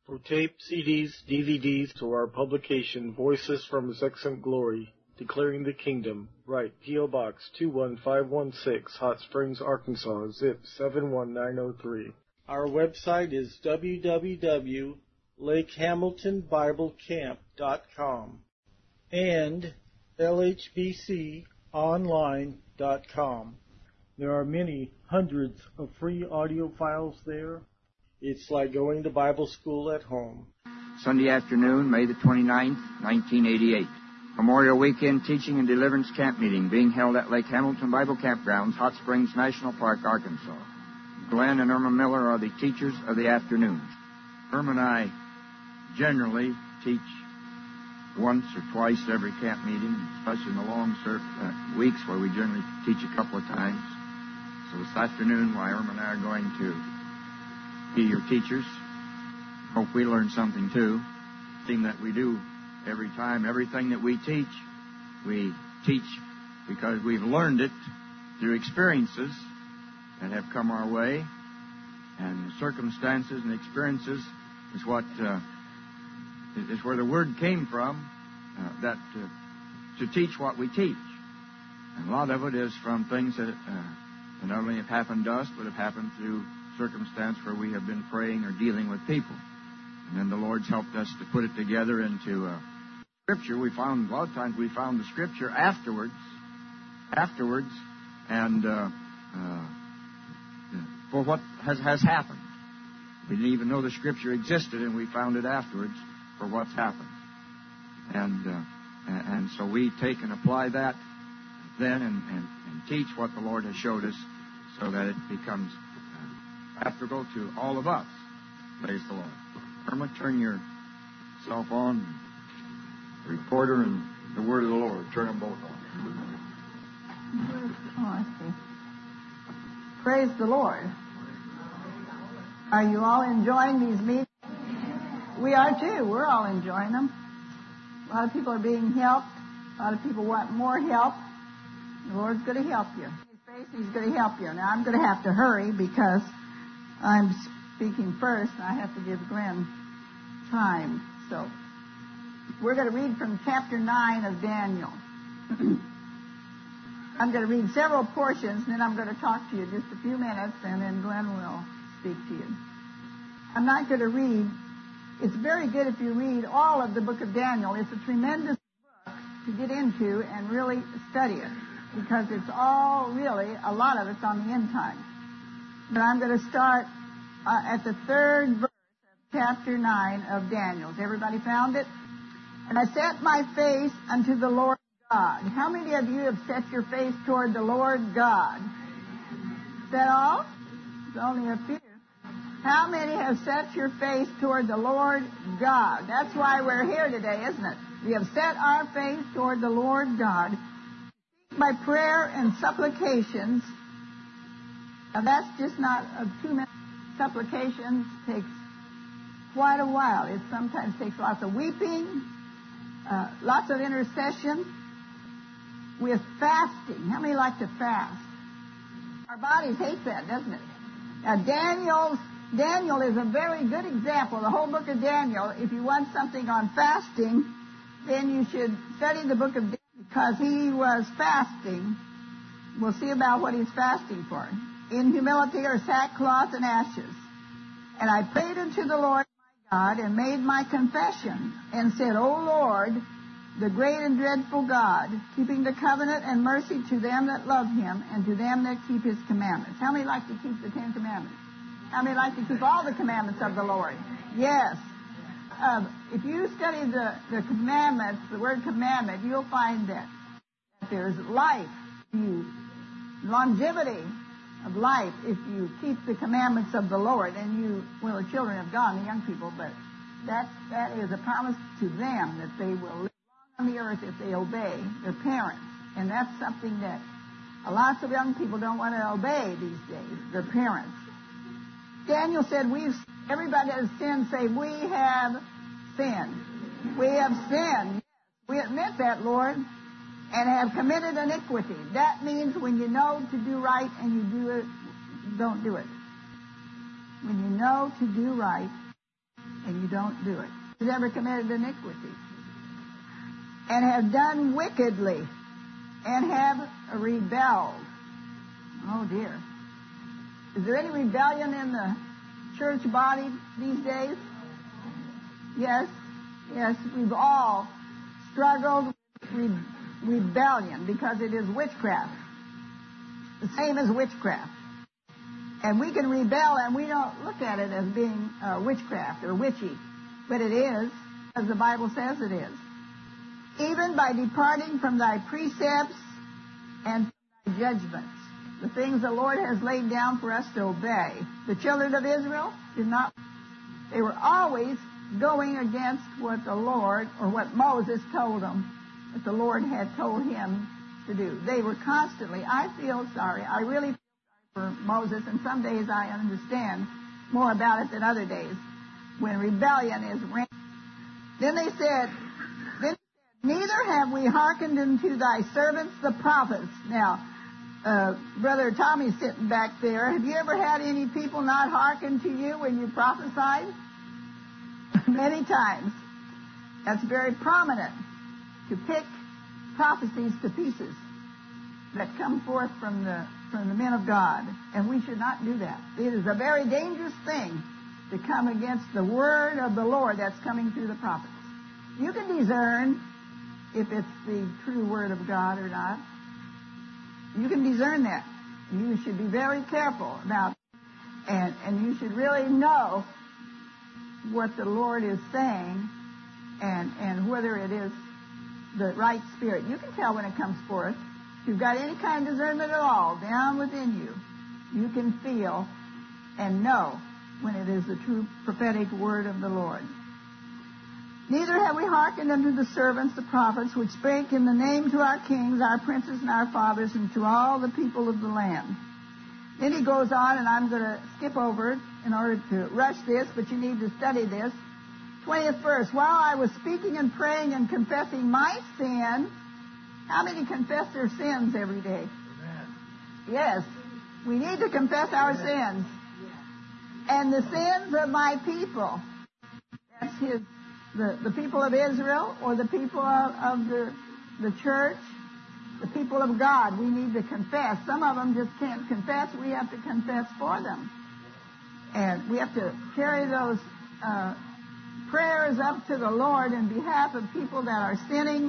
For tape, CDs, DVDs, to our publication, Voices from His Excellent Glory, Declaring the Kingdom, write P.O. Box 21516, Hot Springs, Arkansas, zip 71903. Our website is www.lakehamiltonbiblecamp.com and lhbconline.com. There are many hundreds of free audio files there. It's like going to Bible school at home. Sunday afternoon, May the 29th, 1988. Memorial Weekend Teaching and Deliverance Camp Meeting being held at Lake Hamilton Bible Campgrounds, Hot Springs National Park, Arkansas. Glenn and Irma Miller are the teachers of the afternoon. Irma and I generally teach once or twice every camp meeting, especially in the long weeks where we generally teach a couple of times. So this afternoon, while Irma and I are going to be your teachers, hope we learn something too. Thing that we do every time, everything that we teach because we've learned it through experiences that have come our way, and the circumstances and experiences is what is where the word came from, to teach what we teach. And a lot of it is from things that not only have happened to us, but have happened through circumstance where we have been praying or dealing with people. And then the Lord's helped us to put it together into Scripture. We found, a lot of times we found the Scripture afterwards, and for what has happened. We didn't even know the Scripture existed, and we found it afterwards for what's happened. And so we take and apply that then and teach what the Lord has showed us so that it becomes applicable to all of us. Praise the Lord. Irma, turn your cell phone, recorder, and the Word of the Lord. Turn them both on. Oh, I see. Praise the Lord. Are you all enjoying these meetings? We are too. We're all enjoying them. A lot of people are being helped. A lot of people want more help. The Lord's going to help you. He's going to help you. Now, I'm going to have to hurry because I'm speaking first, and I have to give Glenn time. So, we're going to read from chapter 9 of Daniel. I'm going to read several portions, and then I'm going to talk to you just a few minutes, and then Glenn will speak to you. I'm not going to read. It's very good if you read all of the book of Daniel. It's a tremendous book to get into and really study it, because it's all really, a lot of it's on the end time. But I'm going to start at the third verse of chapter 9 of Daniel. Has everybody found it? And I set my face unto the Lord God. How many of you have set your face toward the Lord God? Is that all? It's only a few. How many have set your face toward the Lord God? That's why we're here today, isn't it? We have set our face toward the Lord God. By prayer and supplications. Now that's just not a 2 minute. Supplications takes quite a while. It sometimes takes lots of weeping, lots of intercession, with fasting. How many like to fast? Our bodies hate that, doesn't it? Now Daniel is a very good example. The whole book of Daniel, if you want something on fasting, then you should study the book of Daniel, because he was fasting. We'll see about what he's fasting for. In humility are sackcloth and ashes. And I prayed unto the Lord my God and made my confession and said, O Lord, the great and dreadful God, keeping the covenant and mercy to them that love him and to them that keep his commandments. How many like to keep the 10 commandments? How many like to keep all the commandments of the Lord? Yes. If you study the commandments, the word commandment, you'll find that there's life, longevity of life if you keep the commandments of the Lord. And the children of God, the young people, but that is a promise to them that they will live long on the earth if they obey their parents. And that's something that lots of young people don't want to obey these days, their parents. Daniel said, everybody that has sinned, say, we have sinned. We have sinned. We admit that, Lord, and have committed iniquity. That means when you know to do right and you do it, don't do it. When you know to do right and You don't do it. Who's ever committed iniquity and have done wickedly and have rebelled. Oh, dear. Is there any rebellion in the church body these days? Yes. Yes, we've all struggled with rebellion because it is witchcraft. The same as witchcraft. And we can rebel and we don't look at it as being witchcraft or witchy. But it is, as the Bible says it is. Even by departing from thy precepts and from thy judgments. The things the Lord has laid down for us to obey. The children of Israel did not. They were always going against what the Lord, or what Moses told them, that the Lord had told him to do. They were constantly, I feel sorry. I really feel sorry for Moses, and some days I understand more about it than other days, when rebellion is rampant. Then they said, neither have we hearkened unto thy servants the prophets. Now, Brother Tommy's sitting back there. Have you ever had any people not hearken to you when you prophesied? Many times. That's very prominent, to pick prophecies to pieces that come forth from the men of God. And we should not do that. It is a very dangerous thing to come against the word of the Lord that's coming through the prophets. You can discern if it's the true word of God or not. You can discern that. You should be very careful about it. And you should really know what the Lord is saying and whether it is the right spirit. You can tell when it comes forth. If you've got any kind of discernment at all down within you, you can feel and know when it is the true prophetic word of the Lord. Neither have we hearkened unto the servants, the prophets, which spake in the name to our kings, our princes, and our fathers, and to all the people of the land. Then he goes on, and I'm going to skip over it in order to rush this, but you need to study this. 20th verse, while I was speaking and praying and confessing my sin. How many confess their sins every day? Amen. Yes, we need to confess our sins. And the sins of my people. That's the people of Israel, or the people of the church, the people of God. We need to confess. Some of them just can't confess. We have to confess for them. And we have to carry those prayers up to the Lord in behalf of people that are sinning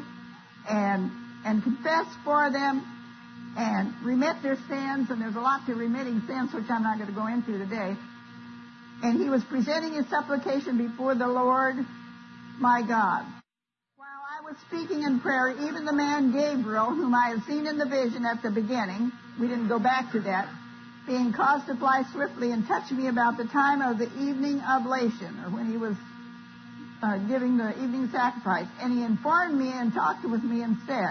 and confess for them and remit their sins. And there's a lot to remitting sins, which I'm not going to go into today. And he was presenting his supplication before the Lord, my God. While I was speaking in prayer, even the man Gabriel, whom I had seen in the vision at the beginning, we didn't go back to that, being caused to fly swiftly and touch me about the time of the evening oblation, or when he was giving the evening sacrifice. And he informed me and talked with me and said,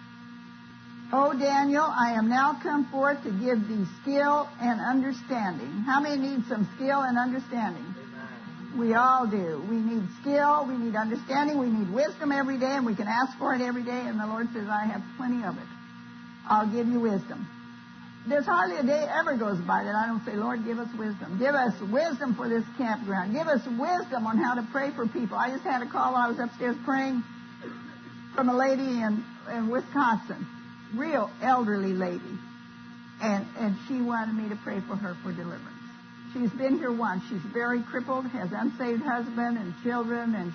O Daniel, I am now come forth to give thee skill and understanding. How many need some skill and understanding? Amen. We all do. We need skill, we need understanding, we need wisdom every day, and we can ask for it every day, and the Lord says, I have plenty of it. I'll give you wisdom. There's hardly a day ever goes by that I don't say, Lord, give us wisdom. Give us wisdom for this campground. Give us wisdom on how to pray for people. I just had a call while I was upstairs praying from a lady in Wisconsin. Real elderly lady. And she wanted me to pray for her for deliverance. She's been here once. She's very crippled, has unsaved husband and children, and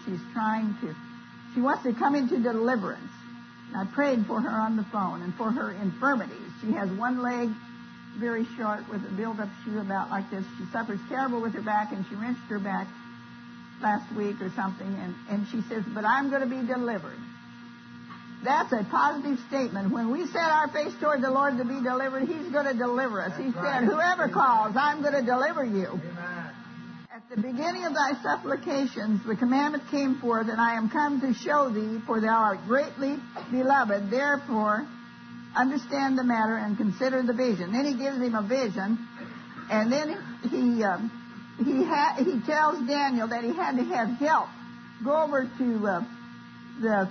she wants to come into deliverance. I prayed for her on the phone and for her infirmities. She has one leg very short with a build-up shoe about like this. She suffers terrible with her back, and she wrenched her back last week or something, and she says, but I'm going to be delivered. That's a positive statement. When we set our face toward the Lord to be delivered, He's going to deliver us. He said, whoever calls, I'm going to deliver you. Amen. At the beginning of thy supplications, the commandment came forth, and I am come to show thee, for thou art greatly beloved. Therefore, understand the matter and consider the vision. Then he gives him a vision, and then he tells Daniel that he had to have help. Go over to the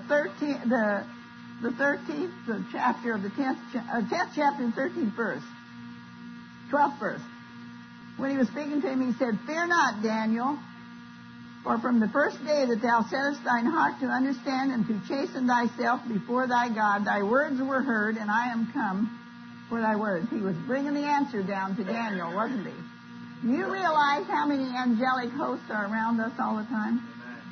13th chapter of the 10th chapter and 13th verse, 12th verse. When he was speaking to him, he said, fear not, Daniel, For from the first day that thou settest thine heart to understand and to chasten thyself before thy God, thy words were heard, and I am come for thy words. He was bringing the answer down to Daniel, wasn't he? Do you realize how many angelic hosts are around us all the time?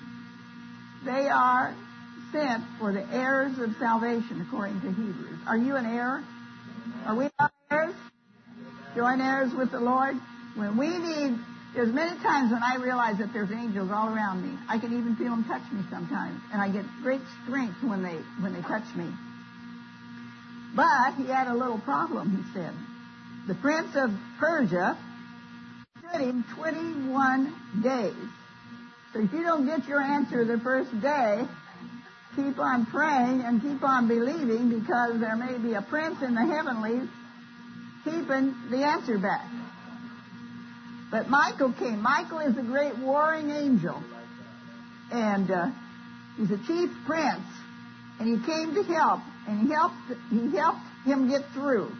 They are sent for the heirs of salvation, according to Hebrews. Are you an heir? Are we not heirs? Joint heirs with the Lord? When we need, there's many times when I realize that there's angels all around me. I can even feel them touch me sometimes, and I get great strength when they touch me. But he had a little problem, he said. The prince of Persia stood him 21 days. So if you don't get your answer the first day, keep on praying and keep on believing, because there may be a prince in the heavenlies keeping the answer back. But Michael came. Michael is a great warring angel. And he's a chief prince. And he came to help. And he helped him get through.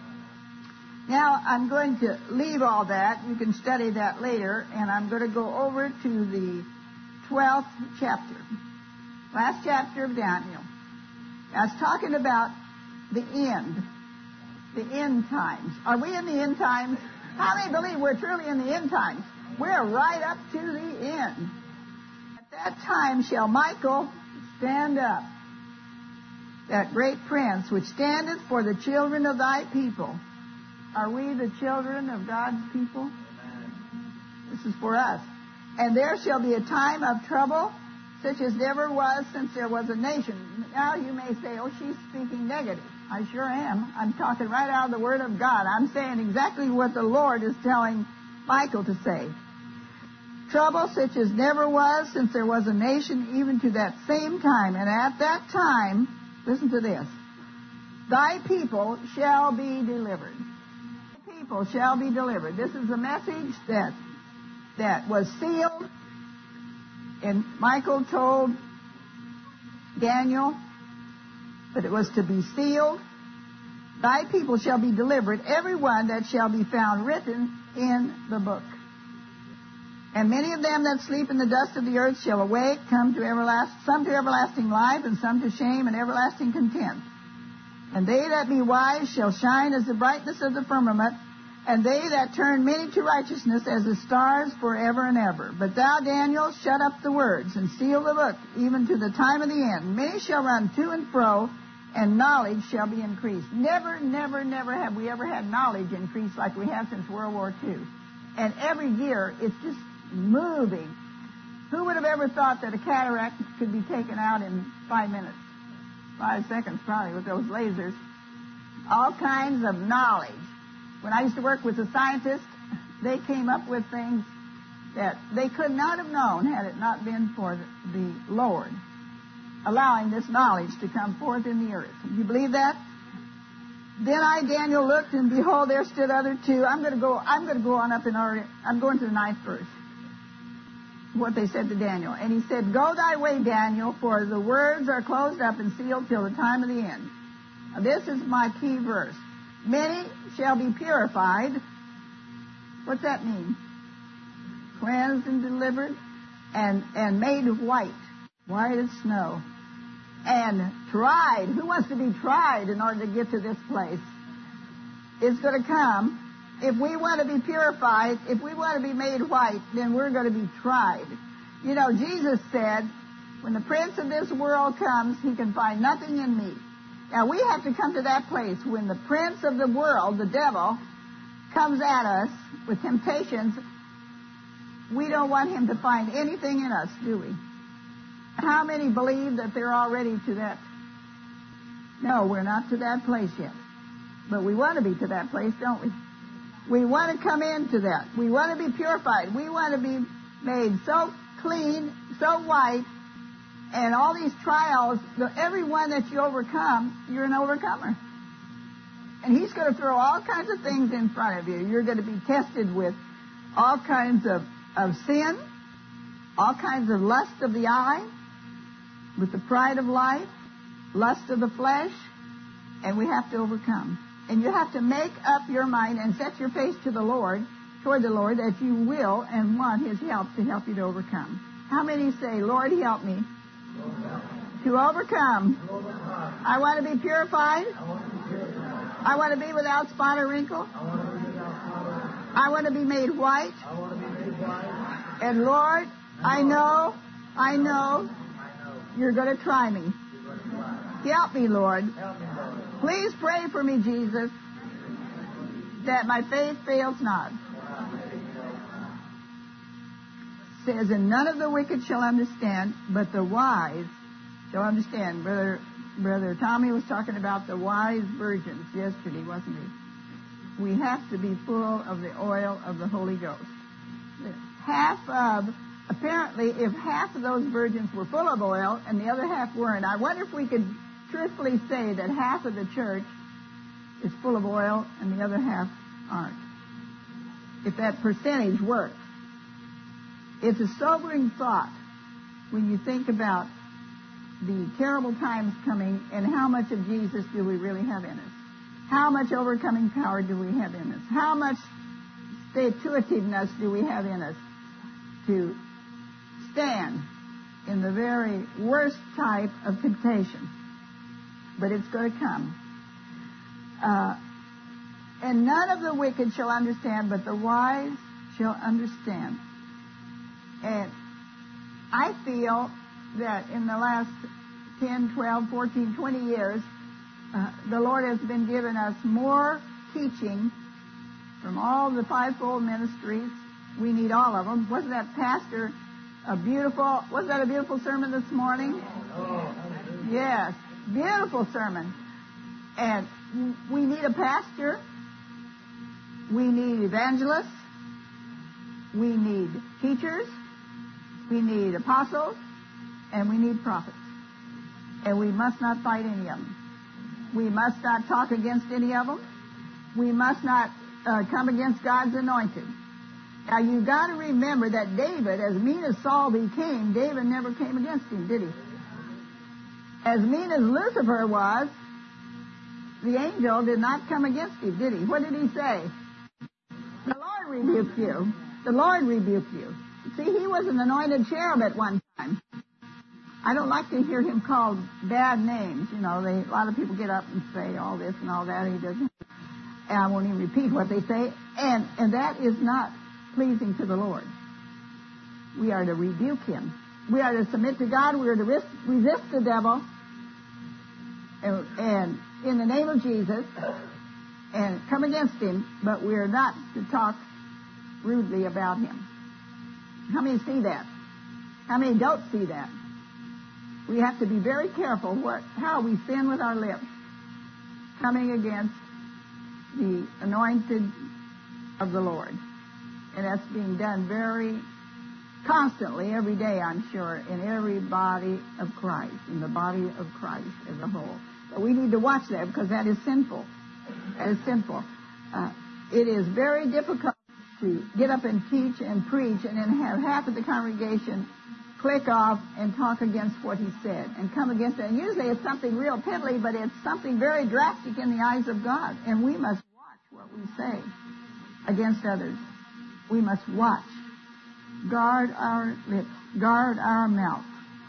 Now, I'm going to leave all that. You can study that later. And I'm going to go over to the 12th chapter. Last chapter of Daniel. Now, it's talking about the end. The end times. Are we in the end times? How many believe we're truly in the end times? We're right up to the end. At that time shall Michael stand up, that great prince, which standeth for the children of thy people. Are we the children of God's people? This is for us. And there shall be a time of trouble, such as never was since there was a nation. Now you may say, oh, she's speaking negative. I sure am. I'm talking right out of the Word of God. I'm saying exactly what the Lord is telling Michael to say. Trouble such as never was since there was a nation, even to that same time. And at that time, listen to this, thy people shall be delivered. Thy people shall be delivered. This is a message that was sealed. And Michael told Daniel that it was to be sealed. Thy people shall be delivered, every one that shall be found written in the book. And many of them that sleep in the dust of the earth shall awake, some to everlasting life, and some to shame and everlasting contempt. And they that be wise shall shine as the brightness of the firmament, and they that turn many to righteousness as the stars forever and ever. But thou, Daniel, shut up the words, and seal the book, even to the time of the end. Many shall run to and fro, and knowledge shall be increased. Never, never, never have we ever had knowledge increase like we have since World War II. And every year, it's just moving. Who would have ever thought that a cataract could be taken out in 5 minutes? 5 seconds, probably, with those lasers. All kinds of knowledge. When I used to work with the scientists, they came up with things that they could not have known had it not been for the Lord allowing this knowledge to come forth in the earth. Do you believe that? Then I, Daniel, looked, and behold, there stood other two. I'm going to go on up in order. I'm going to the 9th verse. What they said to Daniel. And he said, go thy way, Daniel, for the words are closed up and sealed till the time of the end. Now, this is my key verse. Many shall be purified. What's that mean? Cleansed and delivered and made white as snow. And tried. Who wants to be tried in order to get to this place? It's going to come. If we want to be purified, if we want to be made white, then we're going to be tried. You know, Jesus said, when the prince of this world comes, he can find nothing in me. Now, we have to come to that place when the prince of the world, the devil, comes at us with temptations. We don't want him to find anything in us, do we? How many believe that they're already to that? No, we're not to that place yet. But we want to be to that place, don't we? We want to come into that. We want to be purified. We want to be made so clean, so white, and all these trials, every one that you overcome, you're an overcomer. And he's going to throw all kinds of things in front of you. You're going to be tested with all kinds of sin, all kinds of lust of the eye, with the pride of life, lust of the flesh, and we have to overcome. And you have to make up your mind and set your face to the Lord, toward the Lord, that you will and want his help to help you to overcome. How many say, Lord, help me to overcome? I want to be purified. I want to be without spot or wrinkle. I want to be made white. And Lord, I know you're going to try me. Help me, Lord. Please pray for me, Jesus, that my faith fails not. It says, and none of the wicked shall understand, but the wise shall understand. Brother Tommy was talking about the wise virgins yesterday, wasn't he? We have to be full of the oil of the Holy Ghost. Apparently, if half of those virgins were full of oil and the other half weren't, I wonder if we could truthfully say that half of the church is full of oil and the other half aren't. If that percentage works. It's a sobering thought when you think about the terrible times coming and how much of Jesus do we really have in us. How much overcoming power do we have in us? How much stay-to-itiveness do we have in us to stand in the very worst type of temptation? But it's going to come. And none of the wicked shall understand, but the wise shall understand. And I feel that in the last 10, 12, 14, 20 years, the Lord has been giving us more teaching from all the fivefold ministries. We need all of them. Wasn't that pastor wasn't that a beautiful sermon this morning? Yes, beautiful sermon. And we need a pastor. We need evangelists. We need teachers. We need apostles. And we need prophets. And we must not fight any of them. We must not talk against any of them. We must not come against God's anointed. Now, you've got to remember that David, as mean as Saul became, David never came against him, did he? As mean as Lucifer was, the angel did not come against him, did he? What did he say? The Lord rebuke you. The Lord rebuke you. See, he was an anointed cherub at one time. I don't like to hear him called bad names. You know, a lot of people get up and say all this and all that, and he doesn't. And I won't even repeat what they say. And that is not pleasing to the Lord. We are to rebuke him. We are to submit to God. We are to resist the devil. And in the name of Jesus, and come against him, but we are not to talk rudely about him. How many see that? How many don't see that? We have to be very careful how we sin with our lips, coming against the anointed of the Lord. And that's being done very constantly, every day, I'm sure, in every body of Christ, in the body of Christ as a whole. But we need to watch that because that is sinful. That is sinful. It is very difficult to get up and teach and preach and then have half of the congregation click off and talk against what he said and come against it. And usually it's something real piddly, but it's something very drastic in the eyes of God. And we must watch what we say against others. We must watch. Guard our lips. Guard our mouth.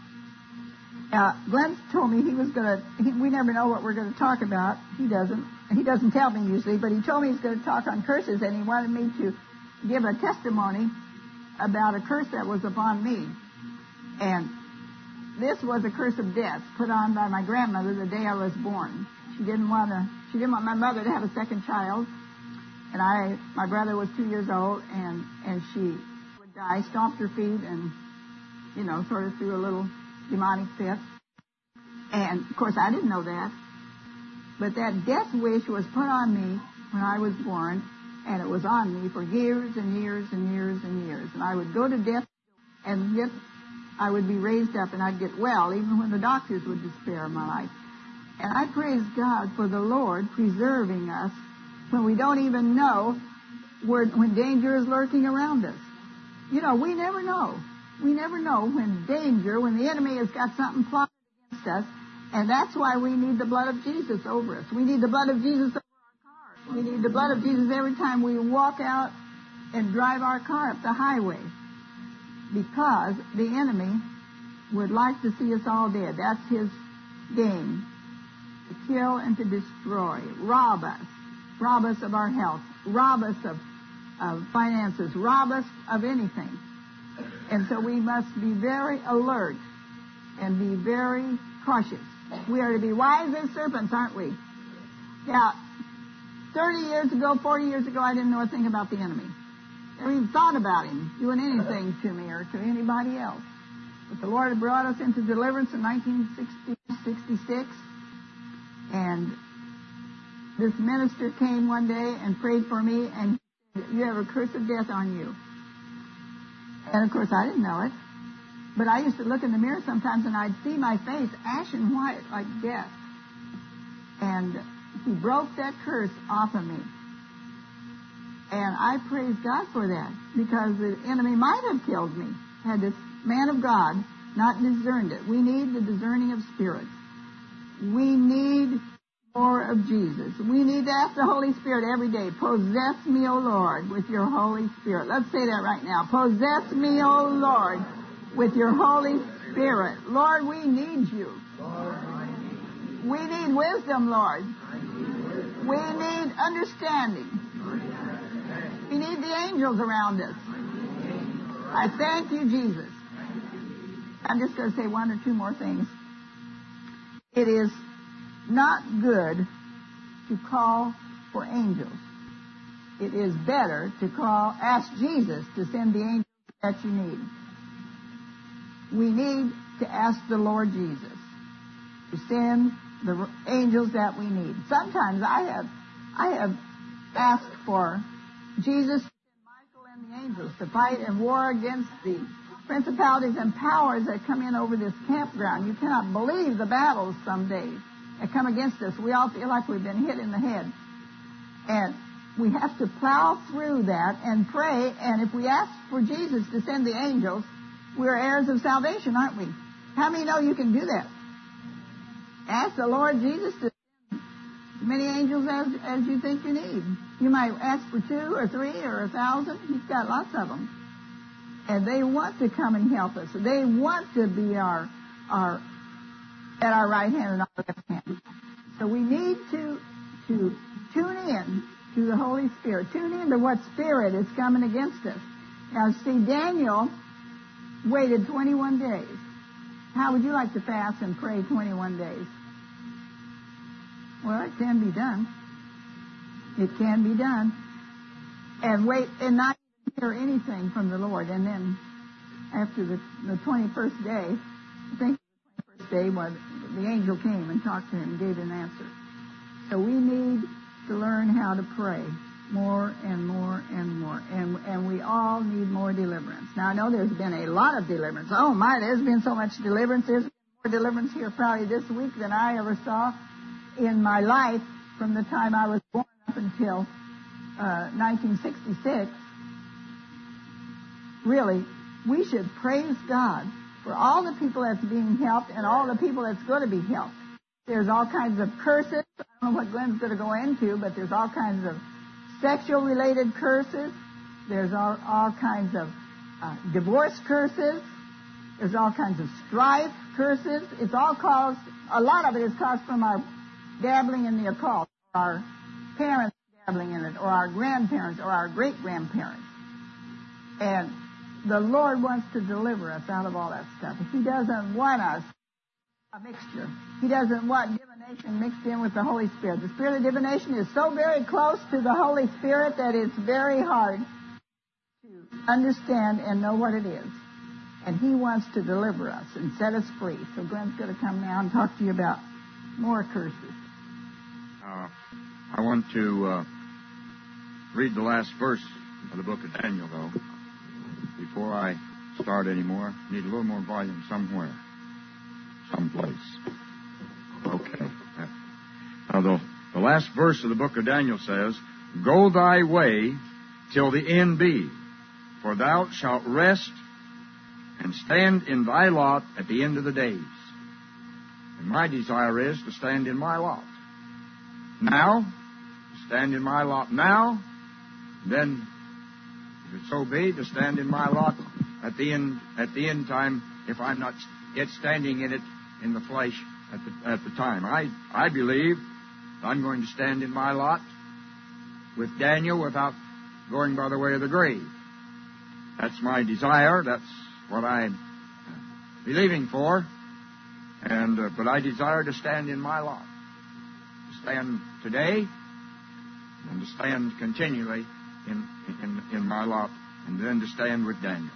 Glenn told me he was going to, we never know what we're going to talk about. He doesn't. He doesn't tell me usually, but he told me he's going to talk on curses, and he wanted me to give a testimony about a curse that was upon me. And this was a curse of death put on by my grandmother the day I was born. She didn't want my mother to have a second child. And my brother was 2 years old, and she would die, stomped her feet, and, sort of threw a little demonic fit. And, of course, I didn't know that. But that death wish was put on me when I was born, and it was on me for years and years and years and years. And I would go to death, and yet I would be raised up, and I'd get well, even when the doctors would despair of my life. And I praise God for the Lord preserving us when we don't even know when danger is lurking around us. We never know. We never know when the enemy has got something plotted against us, and that's why we need the blood of Jesus over us. We need the blood of Jesus over our cars. We need the blood of Jesus every time we walk out and drive our car up the highway. because the enemy would like to see us all dead. That's his game. To kill and to destroy. Rob us of our health. Rob us of finances. Rob us of anything. And so we must be very alert and be very cautious. We are to be wise as serpents, aren't we? Now, 30 years ago, 40 years ago, I didn't know a thing about the enemy. Never even thought about him doing anything to me or to anybody else. But the Lord had brought us into deliverance in 1966. And this minister came one day and prayed for me, and he said, "You have a curse of death on you." And of course, I didn't know it. But I used to look in the mirror sometimes, and I'd see my face ashen white like death. And he broke that curse off of me. And I praise God for that, because the enemy might have killed me had this man of God not discerned it. We need the discerning of spirits. We need more of Jesus. We need to ask the Holy Spirit every day, "Possess me, O Lord, with your Holy Spirit." Let's say that right now. "Possess me, O Lord, with your Holy Spirit." Lord, we need you. We need wisdom, Lord. We need understanding. We need the angels around us. I thank you, Jesus. I'm just going to say one or two more things. It is not good to call for angels. It is better to ask Jesus to send the angels that you need. We need to ask the Lord Jesus to send the angels that we need. Sometimes I have asked for Jesus to send Michael and the angels to fight and war against the principalities and powers that come in over this campground. You cannot believe the battles some days that come against us. We all feel like we've been hit in the head. And we have to plow through that and pray. And if we ask for Jesus to send the angels, we're heirs of salvation, aren't we? How many know you can do that? Ask the Lord Jesus to send as many angels as you think you need. You might ask for 2 or 3 or 1,000. He's got lots of them. And they want to come and help us. They want to be at our right hand and our left hand. So we need to tune in to the Holy Spirit. Tune in to what spirit is coming against us. Now, see, Daniel waited 21 days. How would you like to fast and pray 21 days? Well, it can be done. It can be done. And wait and not hear anything from the Lord. And then after the 21st day, I think the 21st day was the angel came and talked to him and gave an answer. So we need to learn how to pray more and more and more. And we all need more deliverance. Now, I know there's been a lot of deliverance. Oh, my, there's been so much deliverance. There's been more deliverance here probably this week than I ever saw in my life from the time I was born up until 1966. Really, we should praise God for all the people that's being helped and all the people that's going to be helped. There's all kinds of curses. I don't know what Glenn's going to go into, but there's all kinds of sexual-related curses. There's all kinds of divorce curses. There's all kinds of strife curses. It's all caused, a lot of it is caused from our dabbling in the occult, or our parents dabbling in it, or our grandparents, or our great-grandparents. And the Lord wants to deliver us out of all that stuff. He doesn't want us a mixture. He doesn't want divination mixed in with the Holy Spirit. The spirit of divination is so very close to the Holy Spirit that it's very hard to understand and know what it is. And He wants to deliver us and set us free. So Glenn's going to come now and talk to you about more curses. I want to read the last verse of the book of Daniel, though. Before I start anymore, I need a little more volume somewhere, someplace. Okay. Now, the last verse of the book of Daniel says, "Go thy way till the end be, for thou shalt rest and stand in thy lot at the end of the days." And my desire is to stand in my lot now, stand in my lot now, then, if it so be, to stand in my lot at the end time, if I'm not yet standing in it in the flesh at the time. I believe I'm going to stand in my lot with Daniel without going by the way of the grave. That's my desire. That's what I'm believing for. But I desire to stand in my lot. To stand today and to stand continually in my lot, and then to stand with Daniel.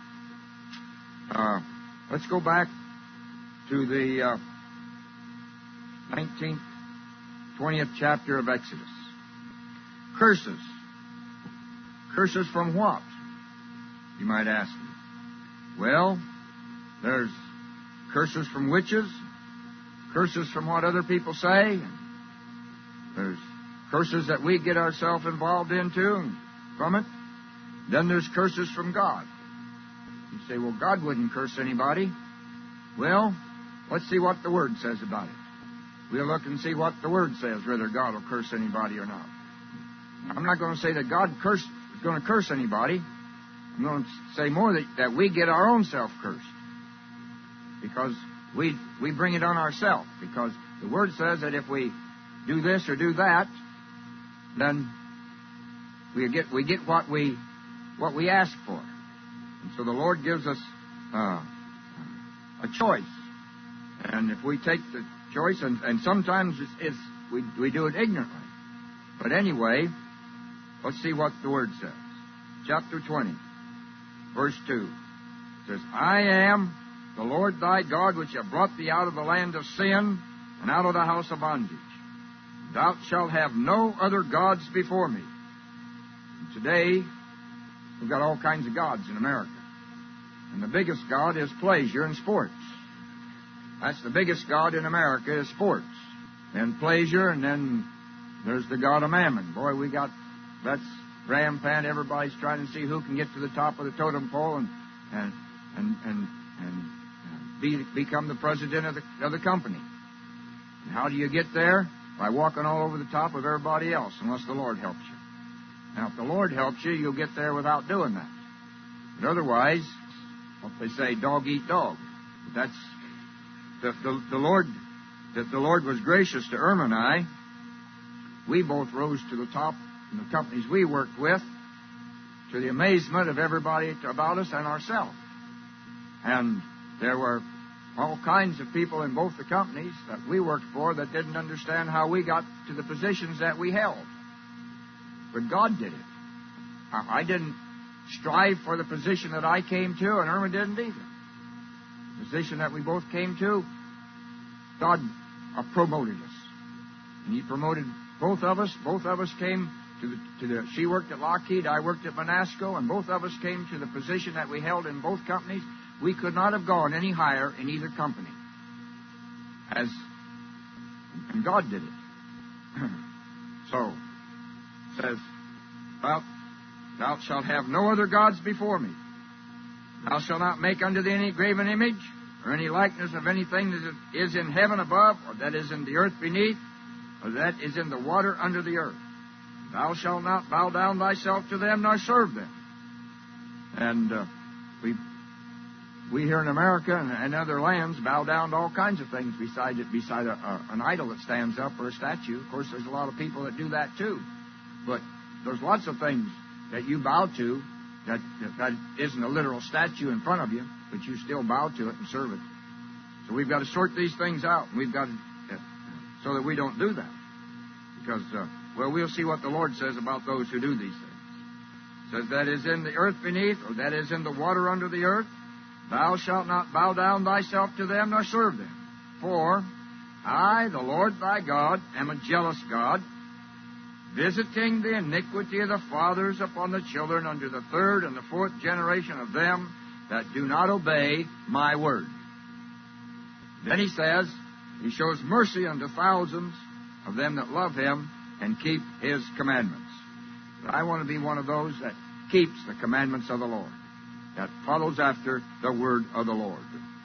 Let's go back to the 19th, 20th chapter of Exodus. Curses. Curses from what? You might ask me. Well, there's curses from witches, curses from what other people say, and there's curses that we get ourselves involved into and from it. Then there's curses from God. You say, well, God wouldn't curse anybody. Well, let's see what the Word says about it. We'll look and see what the Word says, whether God will curse anybody or not. I'm not going to say that God is going to curse anybody. I'm going to say more that we get our own self cursed. Because we bring it on ourselves. Because the Word says that if we do this or do that, then we get what we ask for. And so the Lord gives us a choice. And if we take the choice, and sometimes we do it ignorantly. But anyway, let's see what the Word says. Chapter 20, verse 2. It says, I am the Lord thy God, which have brought thee out of the land of sin and out of the house of bondage. Thou shalt have no other gods before me. And today, we've got all kinds of gods in America. And the biggest god is pleasure and sports. That's the biggest god in America is sports and pleasure, and then there's the god of mammon. Boy, that's rampant. Everybody's trying to see who can get to the top of the totem pole and become the president of the company. And how do you get there? By walking all over the top of everybody else, unless the Lord helps you. Now, if the Lord helps you, you'll get there without doing that. But otherwise, what they say, dog eat dog. But that's the Lord. That the Lord was gracious to Irma and I. We both rose to the top in the companies we worked with, to the amazement of everybody about us and ourselves. And there were all kinds of people in both the companies that we worked for that didn't understand how we got to the positions that we held. But God did it. I didn't strive for the position that I came to, and Irma didn't either. The position that we both came to, God promoted us. And He promoted both of us. Both of us came she worked at Lockheed, I worked at Monasco, and both of us came to the position that we held in both companies. We could not have gone any higher in either company. And God did it. So, it says, Thou shalt have no other gods before me. Thou shalt not make unto thee any graven image, or any likeness of anything that is in heaven above, or that is in the earth beneath, or that is in the water under the earth. Thou shalt not bow down thyself to them, nor serve them. And we here in America and other lands bow down to all kinds of things beside an idol that stands up or a statue. Of course, there's a lot of people that do that too. But there's lots of things that you bow to that isn't a literal statue in front of you, but you still bow to it and serve it. So we've got to sort these things out. We've got to, so that we don't do that. Because, we'll see what the Lord says about those who do these things. It says, that is in the earth beneath, or that is in the water under the earth, thou shalt not bow down thyself to them, nor serve them. For I, the Lord thy God, am a jealous God, visiting the iniquity of the fathers upon the children unto the third and the fourth generation of them that do not obey my word. Then he says, he shows mercy unto thousands of them that love him and keep his commandments. But I want to be one of those that keeps the commandments of the Lord, that follows after the word of the Lord.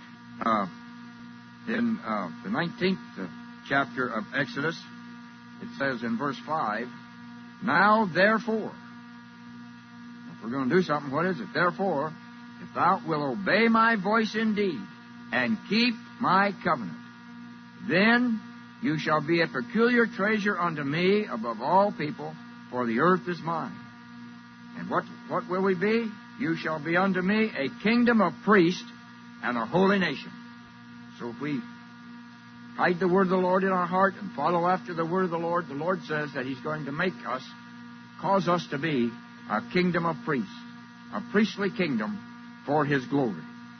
In the 19th chapter of Exodus, it says in verse 5, Now therefore, if we're going to do something, what is it? Therefore, if thou wilt obey my voice indeed, and keep my covenant, then you shall be a peculiar treasure unto me above all people, for the earth is mine. And what will we be? You shall be unto me a kingdom of priests and a holy nation. So if we hide the word of the Lord in our heart and follow after the word of the Lord says that He's going to make us, cause us to be a kingdom of priests, a priestly kingdom for His glory.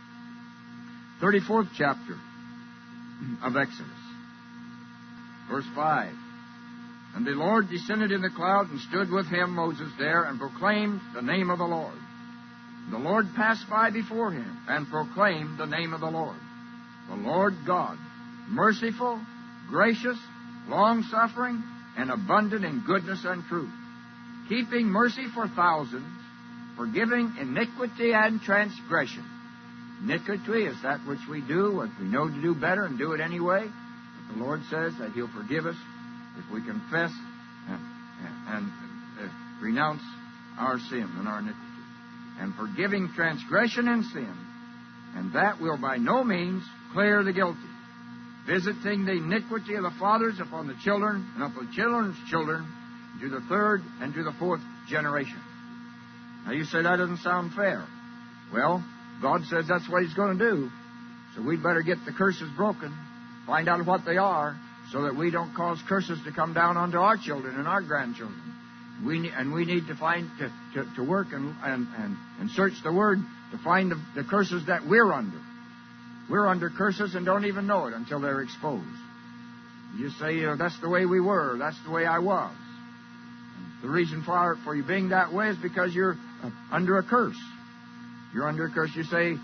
34th chapter of Exodus, verse 5. And the Lord descended in the cloud and stood with him, Moses, there, and proclaimed the name of the Lord. The Lord passed by before him and proclaimed the name of the Lord God, merciful, gracious, long-suffering, and abundant in goodness and truth, keeping mercy for thousands, forgiving iniquity and transgression. Iniquity is that which we do, what we know to do better and do it anyway. But the Lord says that He'll forgive us if we confess and renounce our sin and our iniquity. And forgiving transgression and sin, and that will by no means clear the guilty, visiting the iniquity of the fathers upon the children and upon the children's children to the third and to the fourth generation. Now you say that doesn't sound fair. Well, God says that's what He's going to do. So we'd better get the curses broken, find out what they are, so that we don't cause curses to come down onto our children and our grandchildren. We need to find to work and search the Word to find the curses that we're under. We're under curses and don't even know it until they're exposed. You say, that's the way we were. That's the way I was. And the reason for you being that way is because you're under a curse. You're under a curse. You say,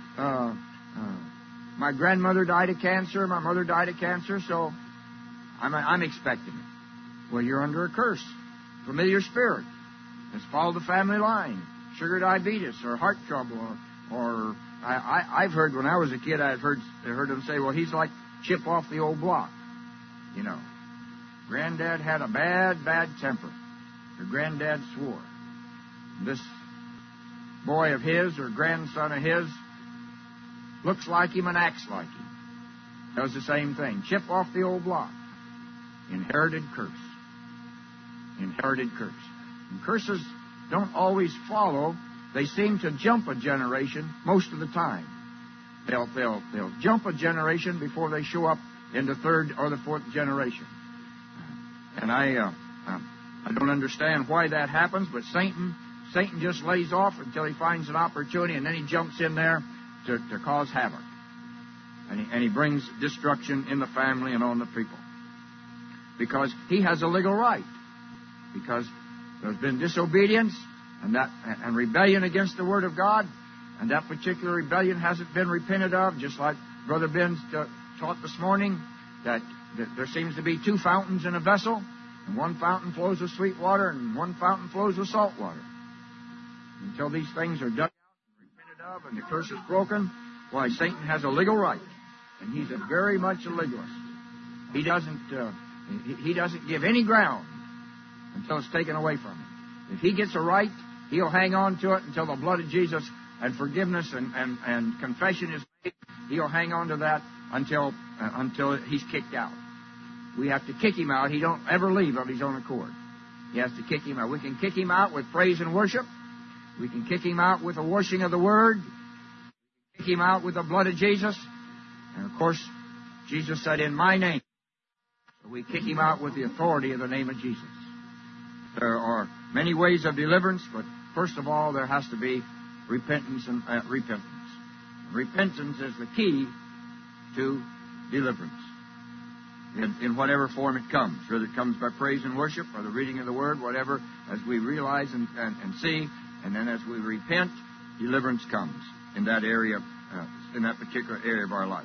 my grandmother died of cancer, my mother died of cancer, so I'm expecting it. Well, you're under a curse. Familiar spirit. It's followed the family line. Sugar diabetes or heart trouble or I've heard when I was a kid, I heard them say, well, he's like Chip off the old block. You know. Granddad had a bad temper. Her granddad swore. This boy of his or grandson of his looks like him and acts like him. Does the same thing. Chip off the old block. Inherited curse. Inherited curse. And curses don't always follow. They seem to jump a generation most of the time. They'll jump a generation before they show up in the third or the fourth generation. And I don't understand why that happens, but Satan just lays off until he finds an opportunity, and then he jumps in there to cause havoc. And he brings destruction in the family and on the people. Because he has a legal right. Because there's been disobedience and rebellion against the Word of God, and that particular rebellion hasn't been repented of, just like Brother Ben taught this morning, that there seems to be two fountains in a vessel, and one fountain flows with sweet water, and one fountain flows with salt water. Until these things are dug out and repented of, and the curse is broken, why, Satan has a legal right, and he's very much a legalist. He doesn't give any ground until it's taken away from him. If he gets a right, he'll hang on to it until the blood of Jesus and forgiveness and confession is made. He'll hang on to that until he's kicked out. We have to kick him out. He don't ever leave of his own accord. He has to kick him out. We can kick him out with praise and worship. We can kick him out with the washing of the Word. Kick him out with the blood of Jesus. And of course, Jesus said, in my name. So we kick him out with the authority of the name of Jesus. There are many ways of deliverance, but first of all, there has to be repentance and repentance. Repentance is the key to deliverance in whatever form it comes. Whether it comes by praise and worship or the reading of the Word, whatever, as we realize and see, and then as we repent, deliverance comes in that area, in that particular area of our life.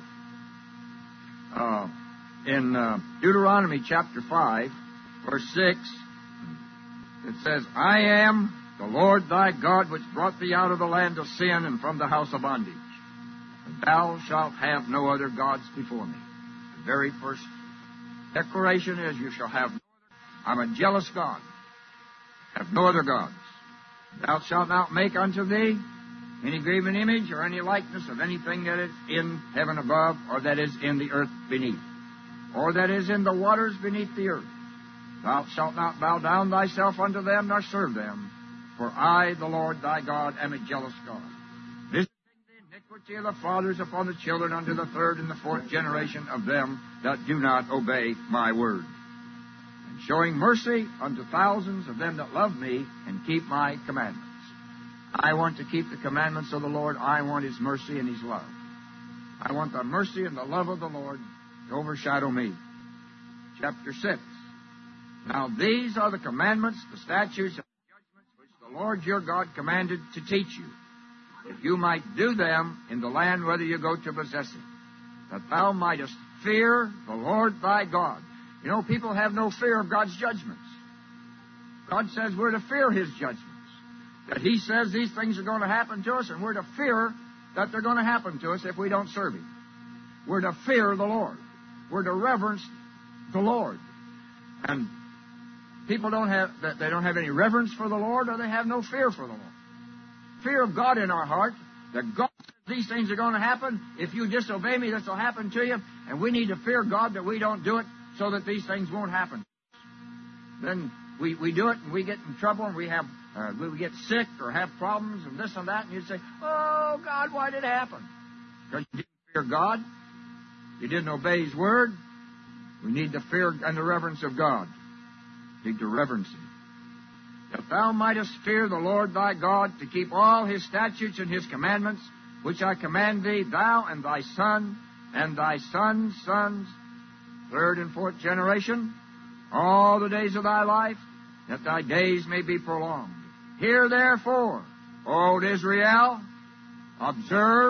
In Deuteronomy chapter 5, verse 6, it says, I am the Lord thy God, which brought thee out of the land of sin and from the house of bondage. And thou shalt have no other gods before me. The very first declaration is, you shall have no other. I'm a jealous God. Have no other gods. Thou shalt not make unto thee any graven image or any likeness of anything that is in heaven above, or that is in the earth beneath, or that is in the waters beneath the earth. Thou shalt not bow down thyself unto them, nor serve them. For I, the Lord thy God, am a jealous God, visiting the iniquity of the fathers upon the children unto the third and the fourth generation of them that do not obey my word, and showing mercy unto thousands of them that love me and keep my commandments. I want to keep the commandments of the Lord. I want His mercy and His love. I want the mercy and the love of the Lord to overshadow me. Chapter 6. Now these are the commandments, the statutes, and the judgments which the Lord your God commanded to teach you, that you might do them in the land whither you go to possess it, that thou mightest fear the Lord thy God. You know, people have no fear of God's judgments. God says we're to fear His judgments. That He says these things are going to happen to us, and we're to fear that they're going to happen to us if we don't serve Him. We're to fear the Lord. We're to reverence the Lord. And people don't have any reverence for the Lord, or they have no fear for the Lord. Fear of God in our heart, that God says these things are going to happen. If you disobey me, this will happen to you. And we need to fear God that we don't do it so that these things won't happen. Then we do it, and we get in trouble, and we get sick or have problems and this and that, and you say, oh, God, why did it happen? Because you didn't fear God. You didn't obey His word. We need the fear and the reverence of God. We need to reverence Him. That thou mightest fear the Lord thy God, to keep all His statutes and His commandments, which I command thee, thou and thy son, and thy son's sons, third and fourth generation, all the days of thy life, that thy days may be prolonged. Hear therefore, O Israel, observe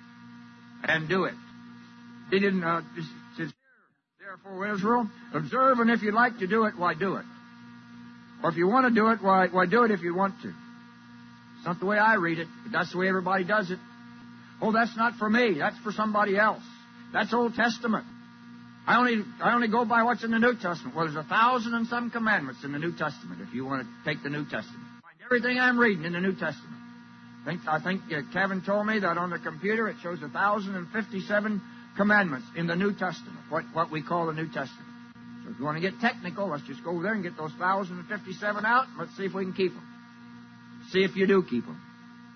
and do it. He didn't, says, therefore, Israel, observe, and if you like to do it, why do it? Or if you want to do it, why do it if you want to? It's not the way I read it, but that's the way everybody does it. Oh, that's not for me. That's for somebody else. That's Old Testament. I only go by what's in the New Testament. Well, there's 1,000 and some commandments in the New Testament, if you want to take the New Testament. Find everything I'm reading in the New Testament. I think Kevin told me that on the computer it shows 1,057 commandments in the New Testament, what we call the New Testament. So if you want to get technical, let's just go over there and get those 1,057 out, and let's see if we can keep them. See if you do keep them.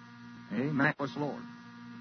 Amen. Bless the Lord.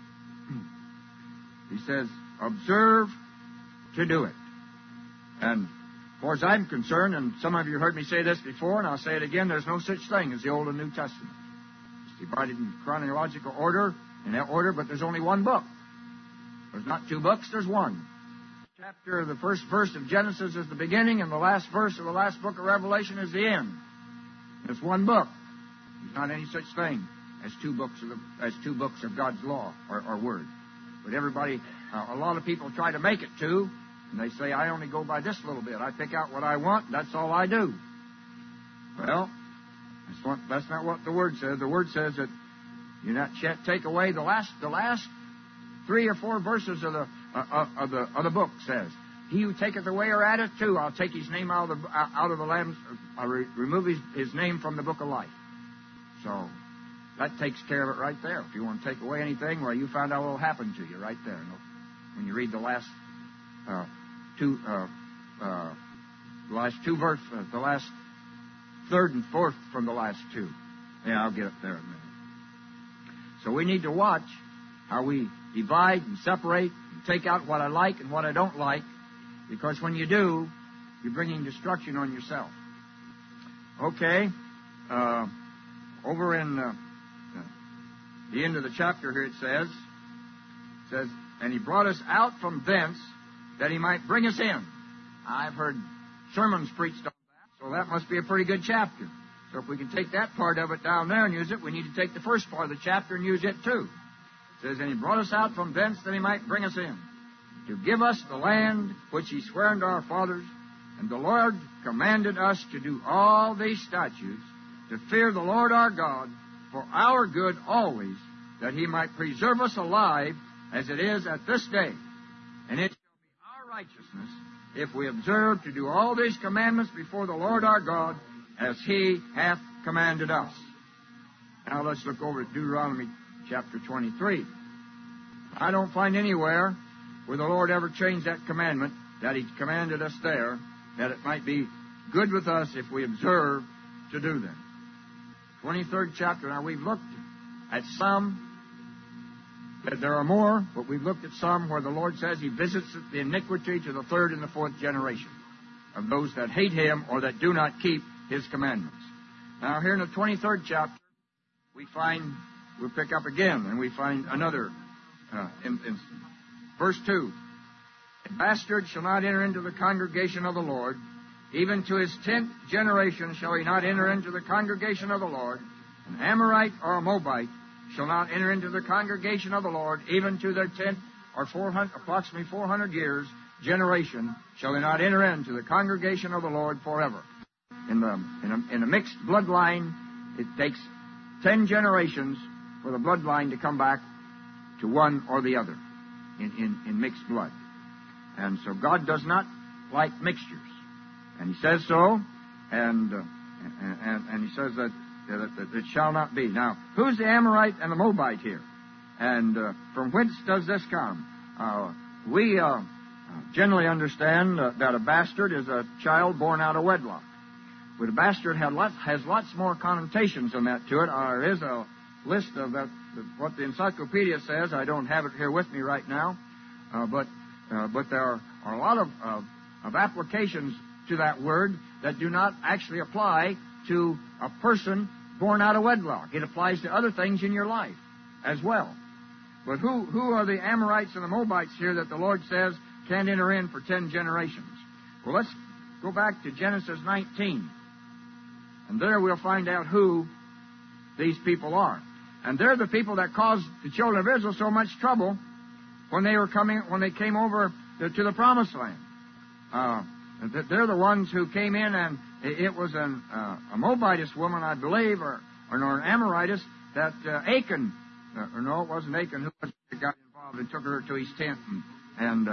He says, observe to do it. And as far as I'm concerned, and some of you heard me say this before, and I'll say it again, there's no such thing as the Old and New Testament. It's divided in chronological order, in that order, but there's only one book. There's not two books, there's one. Chapter, the first verse of Genesis is the beginning, and the last verse of the last book of Revelation is the end. It's one book. There's not any such thing as two books of God's law or word. But everybody, a lot of people try to make it two, and they say, I only go by this little bit. I pick out what I want, that's all I do. Well, that's not what the Word says. The Word says that you not take away the last 3 or 4 verses of the book says, he who taketh away or addeth to, I'll take his name out of the Lamb's, I'll remove his name from the book of life. So that takes care of it right there. If you want to take away anything, well, you find out what will happen to you right there. When you read the last two verses, the last third and fourth from the last 2. Yeah, I'll get up there in a minute. So we need to watch how we divide and separate and take out what I like and what I don't like, because when you do, you're bringing destruction on yourself. Okay, over in the end of the chapter here it says, and he brought us out from thence that he might bring us in. I've heard sermons preached on that, so that must be a pretty good chapter. So if we can take that part of it down there and use it, we need to take the first part of the chapter and use it too. It says, and he brought us out from thence that he might bring us in, to give us the land which he sware unto our fathers. And the Lord commanded us to do all these statutes, to fear the Lord our God, for our good always, that he might preserve us alive as it is at this day. And it shall be our righteousness if we observe to do all these commandments before the Lord our God, as he hath commanded us. Now let's look over at Deuteronomy chapter 23. I don't find anywhere where the Lord ever changed that commandment that He commanded us there, that it might be good with us if we observe to do them. 23rd chapter. Now, we've looked at some, that there are more, but we've looked at some where the Lord says He visits the iniquity to the third and the fourth generation of those that hate Him or that do not keep His commandments. Now, here in the 23rd chapter, we'll pick up again, and we find another in verse 2. A bastard shall not enter into the congregation of the Lord. Even to his 10th generation shall he not enter into the congregation of the Lord. An Amorite or a Moabite shall not enter into the congregation of the Lord. Even to their 10th or approximately 400 years generation shall they not enter into the congregation of the Lord forever. In a mixed bloodline, it takes 10 generations for the bloodline to come back to one or the other in mixed blood. And so God does not like mixtures. And He says so, and He says that it shall not be. Now, who's the Amorite and the Moabite here? And from whence does this come? We generally understand that a bastard is a child born out of wedlock. But a bastard has lots more connotations than that to it. There is a list of what the encyclopedia says. I don't have it here with me right now, but there are a lot of applications to that word that do not actually apply to a person born out of wedlock. It applies to other things in your life as well. But who are the Amorites and the Moabites here that the Lord says can't enter in for 10 generations? Well, let's go back to Genesis 19. And there we'll find out who these people are. And they're the people that caused the children of Israel so much trouble when they came over to the Promised Land. They're the ones who came in, and it was a Moabitess woman, I believe, or an Amoritess, that Achan, or no, it wasn't Achan, who got involved and took her to his tent. And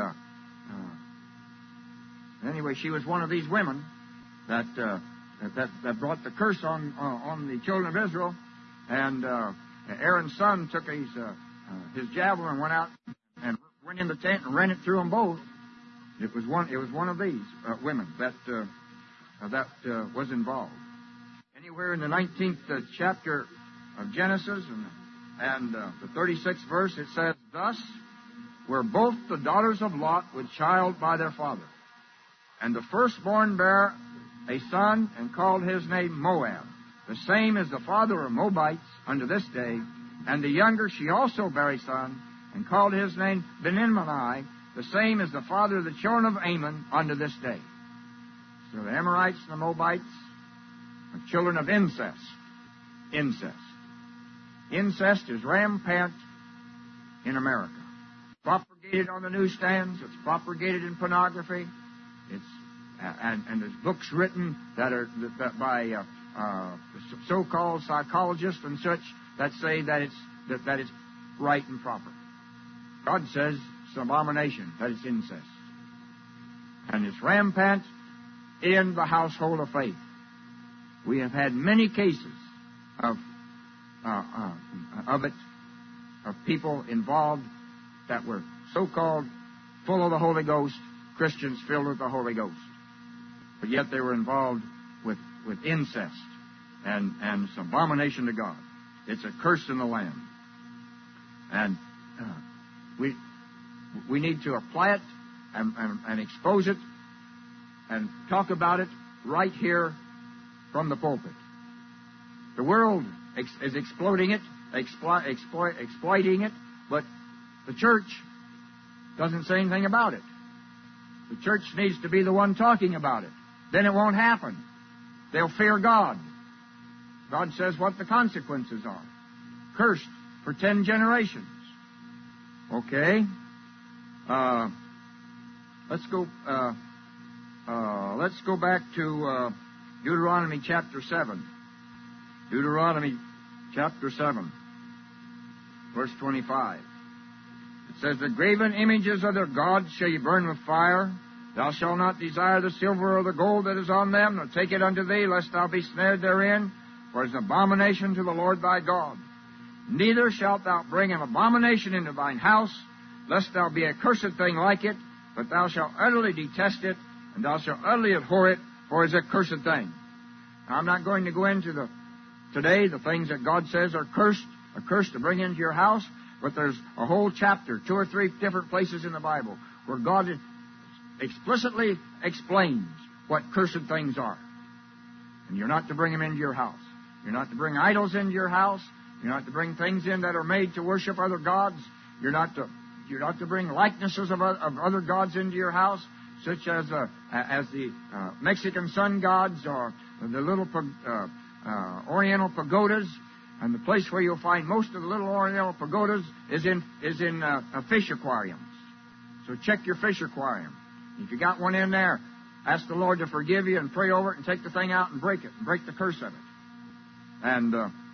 anyway, she was one of these women that brought the curse on the children of Israel. And Aaron's son took his javelin and went out and went in the tent and ran it through them both. It was one of these women that was involved. Anywhere in the 19th chapter of Genesis and the 36th verse, it says, "Thus were both the daughters of Lot with child by their father. And the firstborn bare a son and called his name Moab. The same is the father of Moabites unto this day. And the younger she also bare a son and called his name Ben-Ammi. The same is the father of the children of Ammon unto this day." So the Amorites and the Moabites are children of incest. Incest. Incest is rampant in America. Propagated on the newsstands. It's propagated in pornography. And there's books written that by so-called psychologists and such that say that it's right and proper. God says it's an abomination, that it's incest. And it's rampant in the household of faith. We have had many cases of people involved that were so-called full of the Holy Ghost, Christians filled with the Holy Ghost. But yet they were involved with incest. And it's an abomination to God. It's a curse in the land. And we need to apply it and expose it and talk about it right here from the pulpit. The world is exploiting it, exploiting it, but the church doesn't say anything about it. The church needs to be the one talking about it. Then it won't happen. They'll fear God. God says what the consequences are. Cursed for 10 generations. Okay. Let's go back to Deuteronomy chapter 7. Deuteronomy chapter 7, verse 25. It says, "The graven images of their gods shall ye burn with fire. Thou shalt not desire the silver or the gold that is on them, nor take it unto thee, lest thou be snared therein, for it is an abomination to the Lord thy God. Neither shalt thou bring an abomination into thine house, lest thou be a cursed thing like it, but thou shalt utterly detest it, and thou shalt utterly abhor it, for it is a cursed thing. Now, I'm not going to go into today the things that God says are cursed to bring into your house, but there's a whole chapter, 2 or 3 different places in the Bible, where God explicitly explains what cursed things are. And you're not to bring them into your house. You're not to bring idols into your house. You're not to bring things in that are made to worship other gods. You're not to bring likenesses of other gods into your house, such as the Mexican sun gods or the little Oriental pagodas. And the place where you'll find most of the little Oriental pagodas is in fish aquariums. So check your fish aquarium. If you got one in there, ask the Lord to forgive you and pray over it and take the thing out and break it, and break the curse of it. And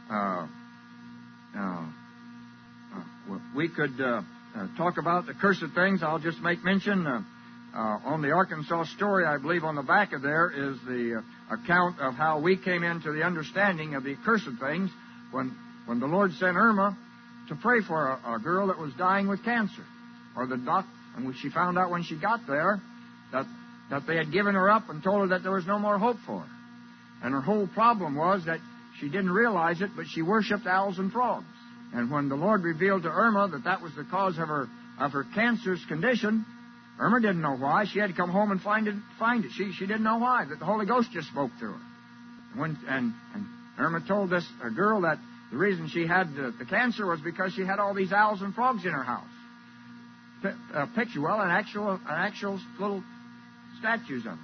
we could talk about the cursed things. I'll just make mention on the Arkansas story, I believe on the back of there is the account of how we came into the understanding of the cursed things when the Lord sent Irma to pray for a girl that was dying with cancer. And when she found out when she got there that they had given her up and told her that there was no more hope for her. And her whole problem was that she didn't realize it, but she worshipped owls and frogs. And when the Lord revealed to Irma that was the cause of her cancerous condition, Irma didn't know why. She had to come home and find it. She didn't know why. That the Holy Ghost just spoke to her. And Irma told this girl that the reason she had the cancer was because she had all these owls and frogs in her house. An actual little statues of them.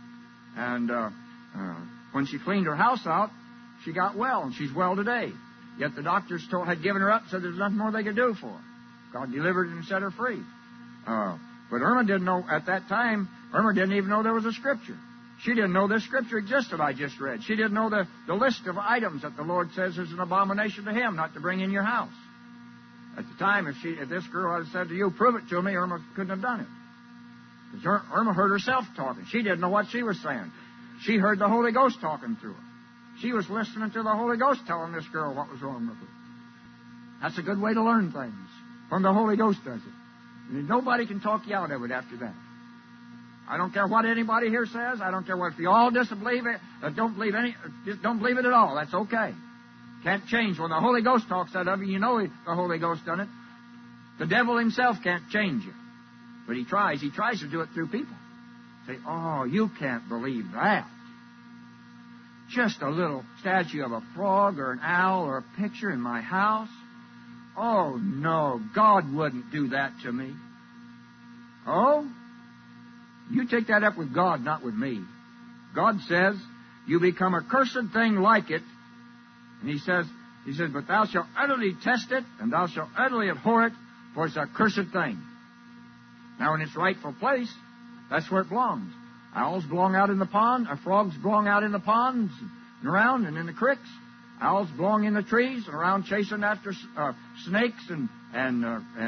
And when she cleaned her house out, she got well, and she's well today. Yet the doctors had given her up, so there's nothing more they could do for her. God delivered her and set her free. But Irma didn't know at that time. Irma didn't even know there was a scripture. She didn't know this scripture existed I just read. She didn't know the list of items that the Lord says is an abomination to Him not to bring in your house. At the time, if this girl had said to you, prove it to me, Irma couldn't have done it. Because Irma heard herself talking. She didn't know what she was saying. She heard the Holy Ghost talking to her. She was listening to the Holy Ghost telling this girl what was wrong with her. That's a good way to learn things. When the Holy Ghost does it. And nobody can talk you out of it after that. I don't care what anybody here says. I don't care if you all disbelieve it. Don't believe it at all. That's okay. Can't change. When the Holy Ghost talks out of you, you know the Holy Ghost done it. The devil himself can't change you. But he tries. He tries to do it through people. Say, oh, you can't believe that. Just a little statue of a frog or an owl or a picture in my house? Oh, no, God wouldn't do that to me. Oh? You take that up with God, not with me. God says, you become a cursed thing like it. And He says, but thou shalt utterly detest it, and thou shalt utterly abhor it, for it's a cursed thing. Now, in its rightful place, that's where it belongs. Owls belong out in the pond. Frogs belong out in the ponds and around and in the creeks. Owls belong in the trees and around chasing after snakes and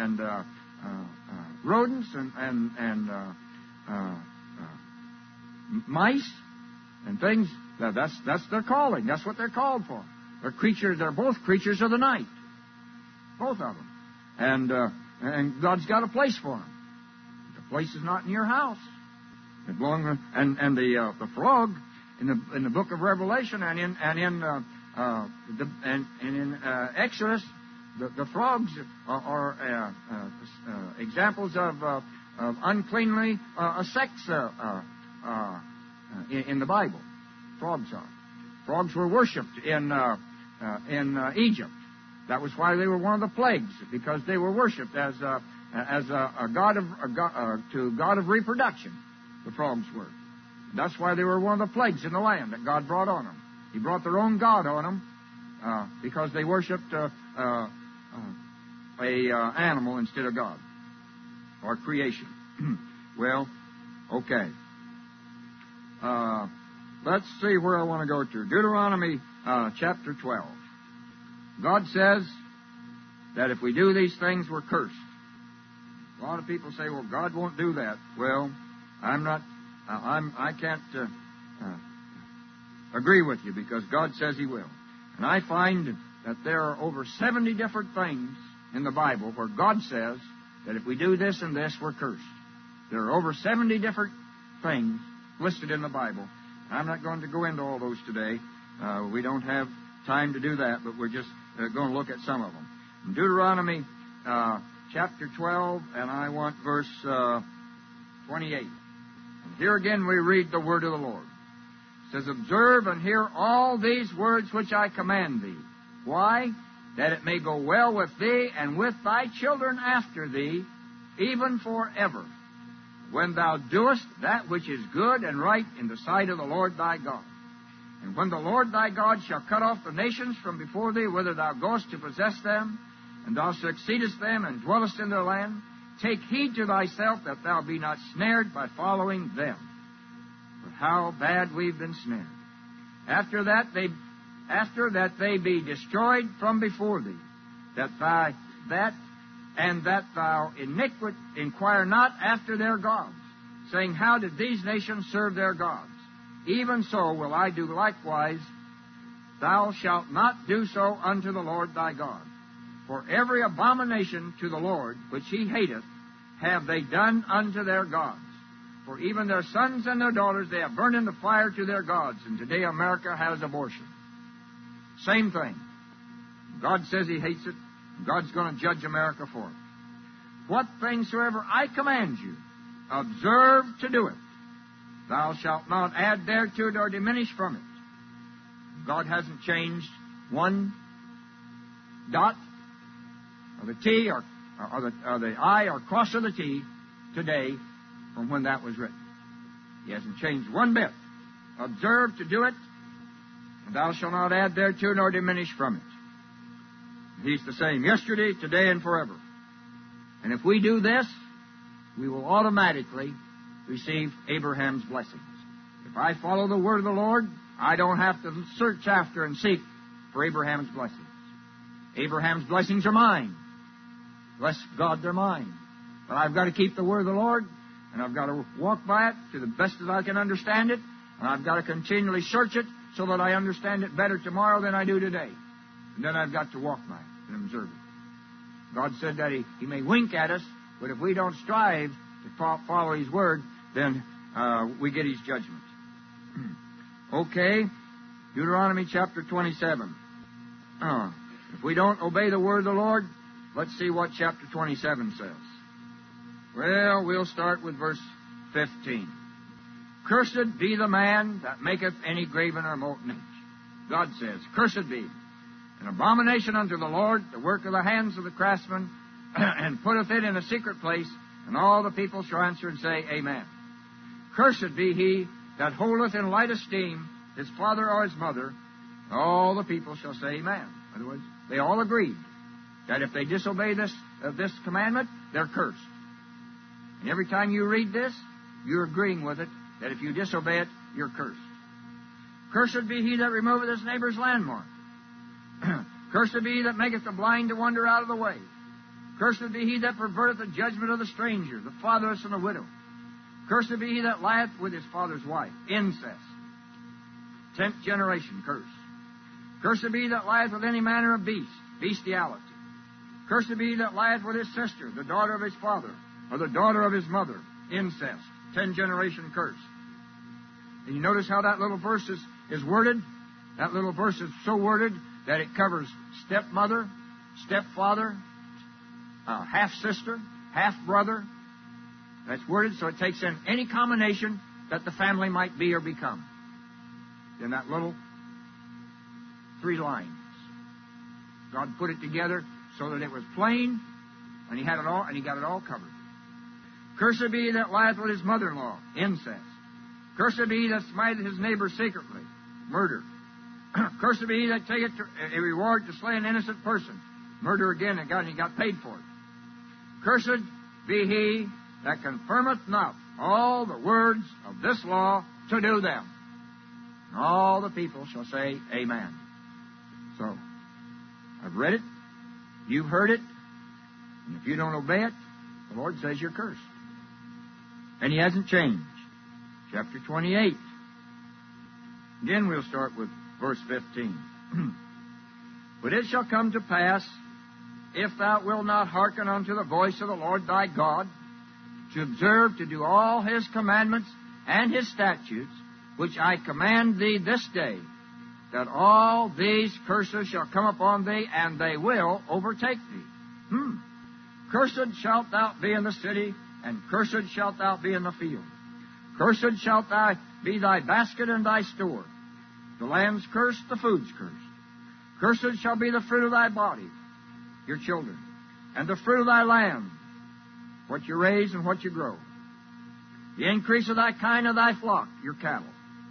rodents and mice and things. That's their calling. That's what they're called for. They're creatures. They're both creatures of the night. Both of them. And God's got a place for them. The place is not in your house. It belongs. And the frog in the book of Revelation and in Exodus, the frogs are examples of uncleanly sex in the Bible. Frogs are. Frogs were worshipped in Egypt. That was why they were one of the plagues, because they were worshipped as a god of reproduction. The frogs were. That's why they were one of the plagues in the land that God brought on them. He brought their own god on them because they worshipped a animal instead of God or creation. Well, okay. Let's see where I want to go to. Deuteronomy chapter 12. God says that if we do these things, we're cursed. A lot of people say, well, God won't do that. Well, I can't agree with you because God says He will. And I find that there are over 70 different things in the Bible where God says that if we do this and this, we're cursed. There are over 70 different things listed in the Bible. I'm not going to go into all those today. We don't have time to do that, but we're just going to look at some of them. In Deuteronomy chapter 12, and I want verse 28. And here again we read the word of the Lord. It says, observe and hear all these words which I command thee. Why? That it may go well with thee and with thy children after thee, even forever, when thou doest that which is good and right in the sight of the Lord thy God. And when the Lord thy God shall cut off the nations from before thee, whither thou goest to possess them, and thou succeedest them and dwellest in their land, take heed to thyself that thou be not snared by following them. But how bad we've been snared. After that they be destroyed from before thee, that thou inquire not after their gods, saying, how did these nations serve their gods? Even so will I do likewise. Thou shalt not do so unto the Lord thy God. For every abomination to the Lord which he hateth have they done unto their gods. For even their sons and their daughters they have burned in the fire to their gods. And today America has abortion. Same thing. God says he hates it. And God's going to judge America for it. What things soever I command you, observe to do it. Thou shalt not add thereto nor diminish from it. God hasn't changed one dot or the T or the I or cross of the T today from when that was written. He hasn't changed one bit. Observe to do it, and thou shalt not add thereto nor diminish from it. He's the same yesterday, today, and forever. And if we do this, we will automatically receive Abraham's blessings. If I follow the word of the Lord, I don't have to search after and seek for Abraham's blessings. Abraham's blessings are mine. Bless God, they're mine. But I've got to keep the word of the Lord, and I've got to walk by it to the best that I can understand it, and I've got to continually search it so that I understand it better tomorrow than I do today. And then I've got to walk by it and observe it. God said that He may wink at us, but if we don't strive to follow His word, then we get His judgment. Okay, Deuteronomy chapter 27. If we don't obey the word of the Lord, let's see what chapter 27 says. Well, we'll start with verse 15. Cursed be the man that maketh any graven or molten image. God says, cursed be, an abomination unto the Lord, the work of the hands of the craftsman, and putteth it in a secret place, and all the people shall answer and say, Amen. Cursed be he that holdeth in light esteem his father or his mother, and all the people shall say, Amen. In other words, they all agreed that if they disobey this commandment, they're cursed. And every time you read this, you're agreeing with it, that if you disobey it, you're cursed. Cursed be he that removeth his neighbor's landmark. Cursed be he that maketh the blind to wander out of the way. Cursed be he that perverteth the judgment of the stranger, the fatherless and the widow. Cursed be he that lieth with his father's wife. Incest. 10th generation curse. Cursed be he that lieth with any manner of beast. Bestiality. Cursed be he that lieth with his sister, the daughter of his father, or the daughter of his mother. Incest. 10th generation curse. And you notice how that little verse is worded? That little verse is so worded that it covers stepmother, stepfather, half-sister, half-brother. That's worded so it takes in any combination that the family might be or become. In that little 3 lines. God put it together so that it was plain, and He had it all, and He got it all covered. Cursed be he that lieth with his mother-in-law. Incest. Cursed be he that smiteth his neighbor secretly. Murder. Cursed be he that taketh a reward to slay an innocent person. Murder again, and he got paid for it. Cursed be he that confirmeth not all the words of this law to do them. And all the people shall say, Amen. So, I've read it. You've heard it. And if you don't obey it, the Lord says you're cursed. And He hasn't changed. Chapter 28. Again, we'll start with verse 15. But it shall come to pass, if thou wilt not hearken unto the voice of the Lord thy God, to observe to do all his commandments and his statutes, which I command thee this day, that all these curses shall come upon thee, and they will overtake thee. Cursed shalt thou be in the city, and cursed shalt thou be in the field. Cursed shalt thou be thy basket and thy store. The land's cursed, the food's cursed. Cursed shall be the fruit of thy body, your children, and the fruit of thy land, what you raise and what you grow. The increase of thy kind of thy flock, your cattle.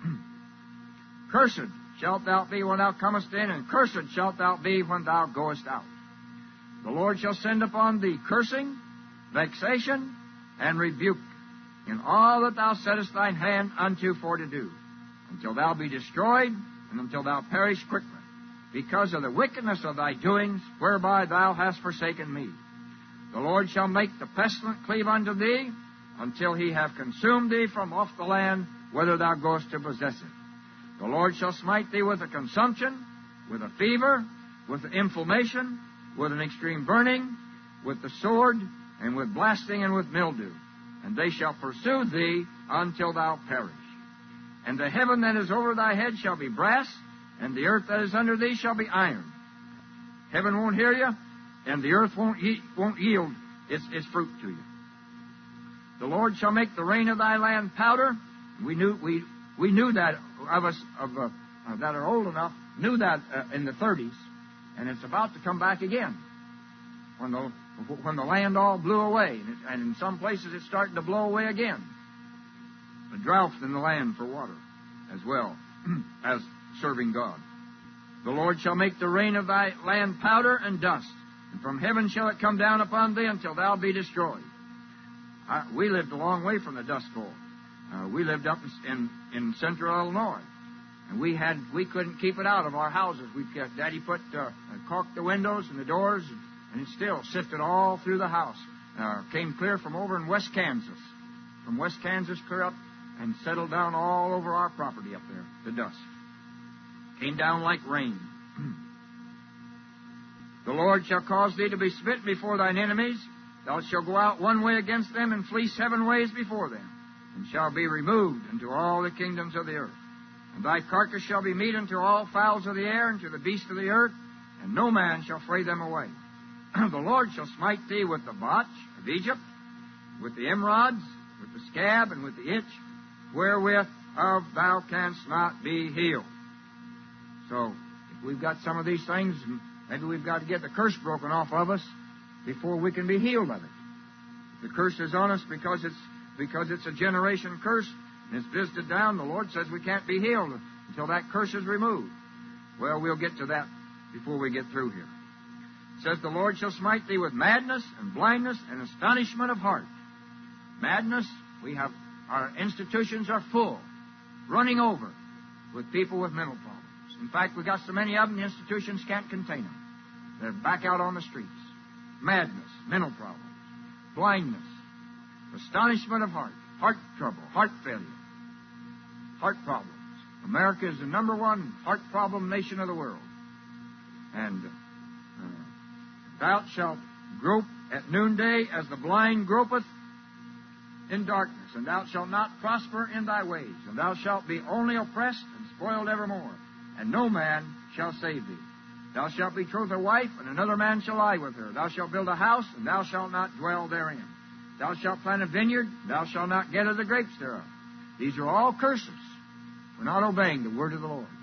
Cursed shalt thou be when thou comest in, and cursed shalt thou be when thou goest out. The Lord shall send upon thee cursing, vexation, and rebuke in all that thou settest thine hand unto for to do, until thou be destroyed, and until thou perish quickly, because of the wickedness of thy doings, whereby thou hast forsaken me. The Lord shall make the pestilent cleave unto thee, until he have consumed thee from off the land, whither thou goest to possess it. The Lord shall smite thee with a consumption, with a fever, with inflammation, with an extreme burning, with the sword, and with blasting, and with mildew. And they shall pursue thee until thou perish. And the heaven that is over thy head shall be brass, and the earth that is under thee shall be iron. Heaven won't hear you, and the earth won't yield its fruit to you. The Lord shall make the rain of thy land powder. We knew that of us that are old enough knew that in the 30s, and it's about to come back again when the land all blew away, and in some places it's starting to blow away again. A drought in the land for water as well as serving God. The Lord shall make the rain of thy land powder and dust, and from heaven shall it come down upon thee until thou be destroyed. We lived a long way from the Dust Bowl. We lived up in central Illinois, and we couldn't keep it out of our houses. Daddy caulked the windows and the doors, and it still sifted all through the house. Came clear from over in West Kansas, from West Kansas clear up, and settled down all over our property up there. The dust came down like rain. The Lord shall cause thee to be smitten before thine enemies. Thou shalt go out one way against them, and flee 7 ways before them, and shall be removed into all the kingdoms of the earth. And thy carcass shall be meat unto all fowls of the air, and to the beasts of the earth, and no man shall fray them away. The Lord shall smite thee with the botch of Egypt, with the emerods, with the scab, and with the itch, wherewith thou canst not be healed. So, if we've got some of these things, maybe we've got to get the curse broken off of us before we can be healed of it. If the curse is on us because it's a generation curse, and it's visited down, the Lord says we can't be healed until that curse is removed. Well, we'll get to that before we get through here. It says, the Lord shall smite thee with madness and blindness and astonishment of heart. Madness, our institutions are full, running over with people with mental problems. In fact, we've got so many of them, the institutions can't contain them. They're back out on the streets. Madness, mental problems, blindness, astonishment of heart trouble, heart failure, heart problems. America is the number 1 heart problem nation of the world. And thou shalt grope at noonday as the blind gropeth in darkness, and thou shalt not prosper in thy ways, and thou shalt be only oppressed and spoiled evermore, and no man shall save thee. Thou shalt betroth a wife, and another man shall lie with her. Thou shalt build a house, and thou shalt not dwell therein. Thou shalt plant a vineyard, and thou shalt not gather the grapes thereof. These are all curses for not obeying the word of the Lord.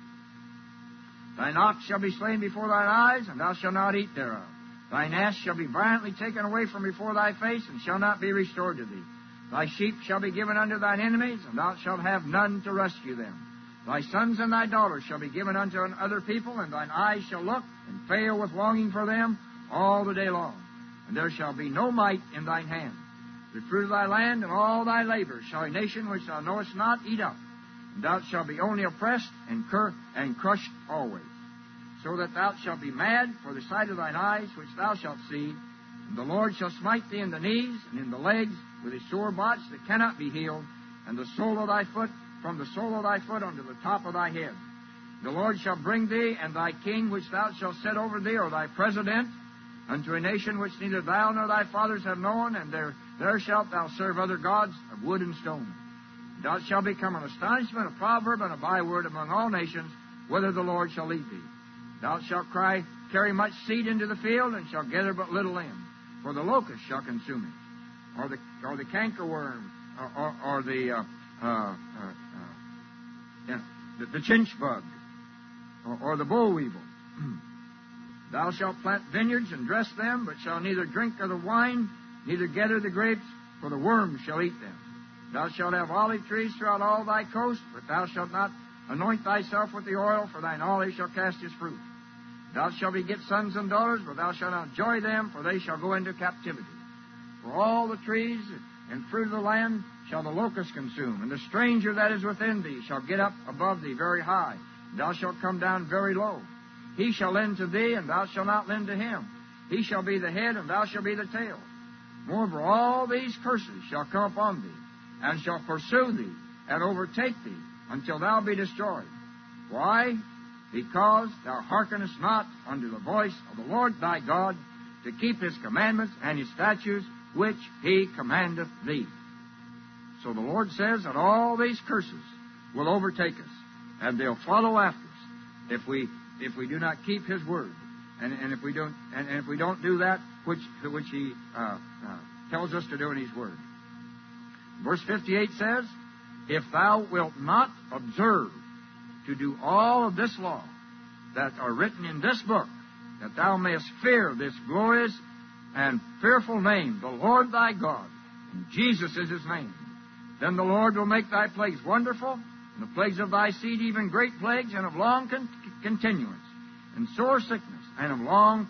Thine ox shall be slain before thine eyes, and thou shalt not eat thereof. Thine ass shall be violently taken away from before thy face, and shall not be restored to thee. Thy sheep shall be given unto thine enemies, and thou shalt have none to rescue them. Thy sons and thy daughters shall be given unto other people, and thine eyes shall look and fail with longing for them all the day long. And there shall be no might in thine hand. The fruit of thy land and all thy labor shall a nation which thou knowest not eat up. And thou shalt be only oppressed and crushed always. So that thou shalt be mad for the sight of thine eyes, which thou shalt see. And the Lord shall smite thee in the knees and in the legs with a sore botch that cannot be healed, and the sole of thy foot, from the sole of thy foot unto the top of thy head. The Lord shall bring thee and thy king which thou shalt set over thee, or thy president, unto a nation which neither thou nor thy fathers have known, and there shalt thou serve other gods of wood and stone. And thou shalt become an astonishment, a proverb, and a byword among all nations, whither the Lord shall lead thee. Thou shalt carry much seed into the field, and shalt gather but little in, for the locust shall consume it, or the cankerworm, or the chinch bug, or the boll weevil. Thou shalt plant vineyards and dress them, but shalt neither drink of the wine, neither gather the grapes, for the worms shall eat them. Thou shalt have olive trees throughout all thy coast, but thou shalt not anoint thyself with the oil, for thine olive shall cast his fruit. Thou shalt beget sons and daughters, but thou shalt not enjoy them, for they shall go into captivity. For all the trees and fruit of the land shall the locust consume, and the stranger that is within thee shall get up above thee very high, and thou shalt come down very low. He shall lend to thee, and thou shalt not lend to him. He shall be the head, and thou shalt be the tail. Moreover, all these curses shall come upon thee, and shall pursue thee, and overtake thee, until thou be destroyed. Why? Because thou hearkenest not unto the voice of the Lord thy God, to keep his commandments and his statutes, which he commandeth thee. So the Lord says that all these curses will overtake us, and they'll follow after us if we do not keep his word, and if we don't do that which he tells us to do in his word. Verse 58 says, if thou wilt not observe to do all of this law that are written in this book, that thou mayest fear this glorious and fearful name, the Lord thy God, and Jesus is his name, then the Lord will make thy plagues wonderful, and the plagues of thy seed even great plagues, and of long continuance, and sore sickness, and of long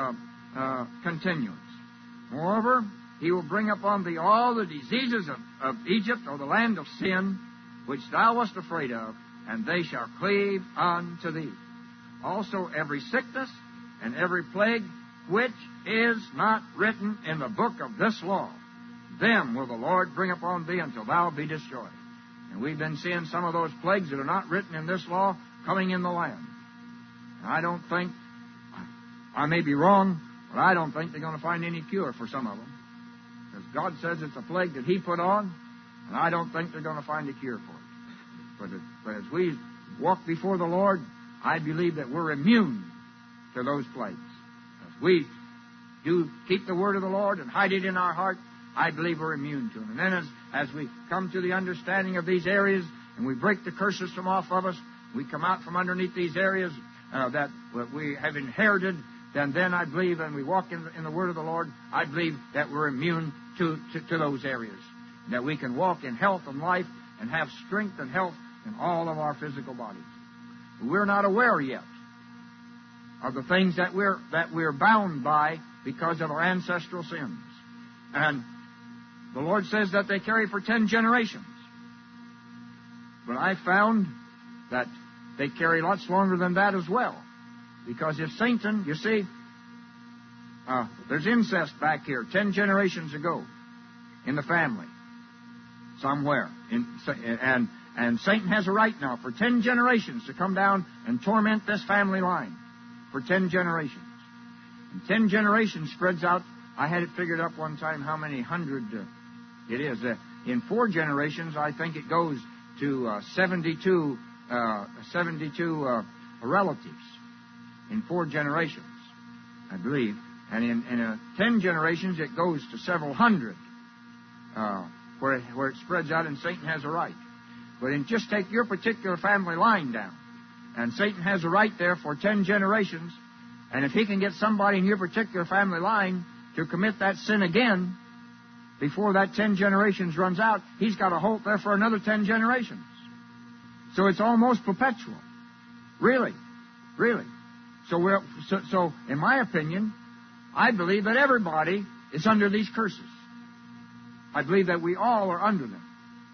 continuance. Moreover, he will bring upon thee all the diseases of Egypt, or the land of sin, which thou wast afraid of, and they shall cleave unto thee. Also every sickness and every plague which is not written in the book of this law, them will the Lord bring upon thee until thou be destroyed. And we've been seeing some of those plagues that are not written in this law coming in the land. And I don't think, I may be wrong, but I don't think they're going to find any cure for some of them. Because God says it's a plague that he put on, and I don't think they're going to find a cure for it. But as we walk before the Lord, I believe that we're immune to those plagues. As we do keep the word of the Lord and hide it in our heart, I believe we're immune to them. And then as we come to the understanding of these areas, and we break the curses from off of us, we come out from underneath these areas that we have inherited, then I believe, and we walk in the word of the Lord, I believe that we're immune to those areas. That we can walk in health and life and have strength and health in all of our physical bodies. We're not aware yet of the things that we're bound by because of our ancestral sins. And the Lord says that they carry for 10 generations. But I found that they carry lots longer than that as well. Because if Satan, you see, there's incest back here 10 generations ago in the family somewhere. And Satan has a right now for 10 generations to come down and torment this family line for 10 generations. And 10 generations spreads out. I had it figured up one time how many hundred it is. In 4 generations, I think it goes to 72 relatives in 4 generations, I believe. And in 10 generations, it goes to several hundred, where it spreads out, and Satan has a right. But just take your particular family line down, and Satan has a right there for 10 generations, and if he can get somebody in your particular family line to commit that sin again before that 10 generations runs out, he's got a hold there for another 10 generations. So it's almost perpetual. Really. So in my opinion, I believe that everybody is under these curses. I believe that we all are under them.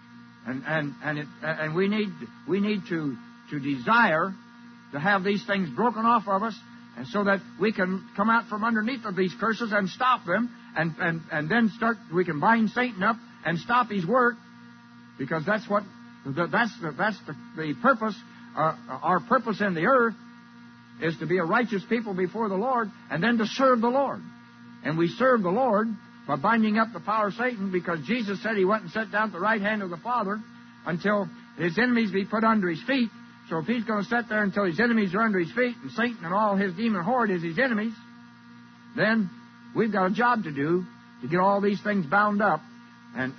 And we need to desire to have these things broken off of us, and so that we can come out from underneath of these curses and stop them, and then we can bind Satan up and stop his work, because that's the purpose our purpose in the earth is to be a righteous people before the Lord and then to serve the Lord. And we serve the Lord by binding up the power of Satan, because Jesus said He went and sat down at the right hand of the Father until His enemies be put under His feet. So if He's going to sit there until His enemies are under His feet, and Satan and all his demon horde is His enemies, then we've got a job to do to get all these things bound up. And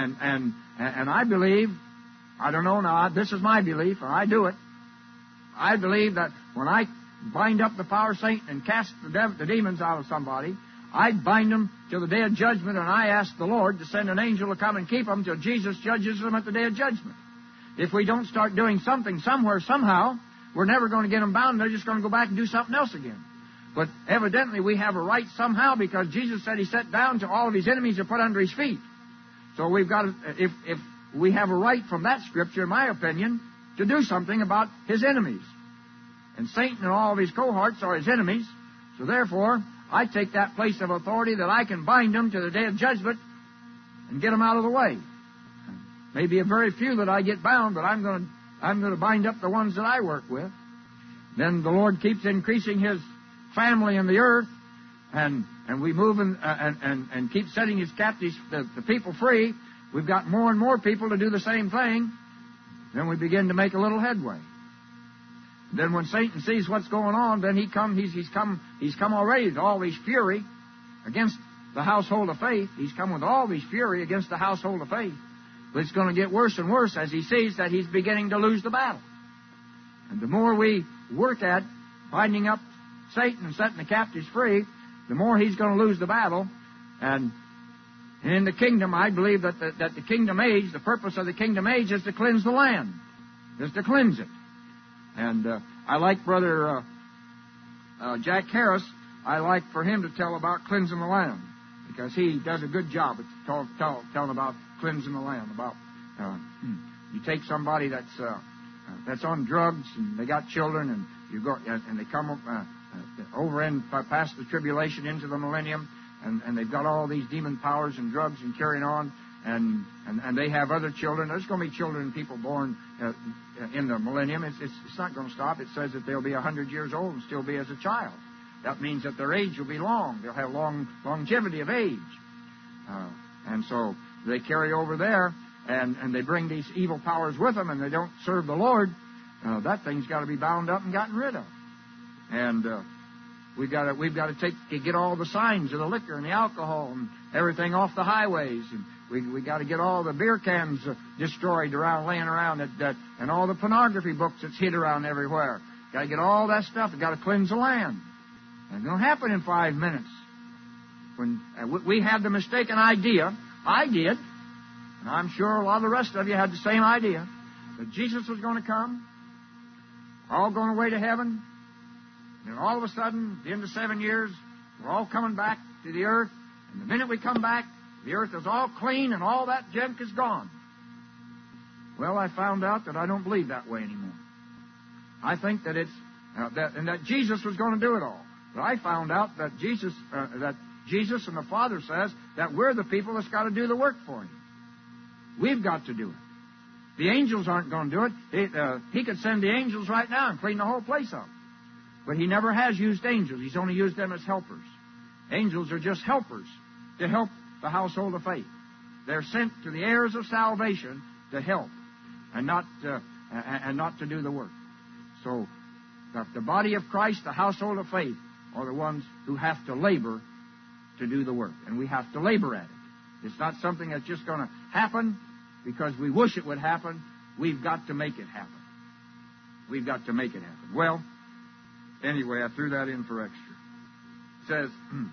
I believe, I don't know now, this is my belief, and I do it. I believe that when I bind up the power of Satan and cast the demons out of somebody, I bind them till the day of judgment, and I ask the Lord to send an angel to come and keep them till Jesus judges them at the day of judgment. If we don't start doing something somewhere, somehow, we're never going to get them bound. They're just going to go back and do something else again. But evidently we have a right somehow, because Jesus said He sat down till all of His enemies are put under His feet. So we've got to, if we have a right from that Scripture, in my opinion, to do something about His enemies. And Satan and all of his cohorts are His enemies. So therefore, I take that place of authority that I can bind them to the day of judgment and get them out of the way. Maybe a very few that I get bound, but I'm going to bind up the ones that I work with. Then the Lord keeps increasing His family in the earth, and we move and keep setting His captives, the people free. We've got more and more people to do the same thing. Then we begin to make a little headway. Then when Satan sees what's going on, then he's come already with all his fury against the household of faith. He's come with all his fury against the household of faith. But it's going to get worse and worse as he sees that he's beginning to lose the battle. And the more we work at binding up Satan and setting the captives free, the more he's going to lose the battle. And in the kingdom, I believe that the kingdom age, the purpose of the kingdom age is to cleanse the land, is to cleanse it. And I like Brother Jack Harris. I like for him to tell about cleansing the land, because he does a good job at telling about cleansing the land. About you take somebody that's on drugs and they got children, and you go and they come over in past the tribulation into the millennium, and they've got all these demon powers and drugs and carrying on. And they have other children. There's going to be children and people born in the millennium. It's not going to stop. It says that they'll be 100 years old and still be as a child. That means that their age will be long. They'll have longevity of age. And so they carry over there, and they bring these evil powers with them, and they don't serve the Lord. That thing's got to be bound up and gotten rid of. And we've got to get all the signs of the liquor and the alcohol and everything off the highways, and we got to get all the beer cans destroyed laying around, and all the pornography books that's hid around everywhere. Got to get all that stuff. We've got to cleanse the land. And it don't happen in 5 minutes. When we had the mistaken idea, I did, and I'm sure a lot of the rest of you had the same idea, that Jesus was going to come, we're all going away to heaven, and all of a sudden, at the end of 7 years, we're all coming back to the earth, and the minute we come back, the earth is all clean and all that junk is gone. Well, I found out that I don't believe that way anymore. I think that it's that Jesus was going to do it all. But I found out that Jesus and the Father says that we're the people that's got to do the work for Him. We've got to do it. The angels aren't going to do it. He could send the angels right now and clean the whole place up. But He never has used angels. He's only used them as helpers. Angels are just helpers to help the household of faith. They're sent to the heirs of salvation to help, and not to do the work. So the body of Christ, the household of faith, are the ones who have to labor to do the work, and we have to labor at it. It's not something that's just going to happen because we wish it would happen. We've got to make it happen. We've got to make it happen. Well, anyway, I threw that in for extra. It says,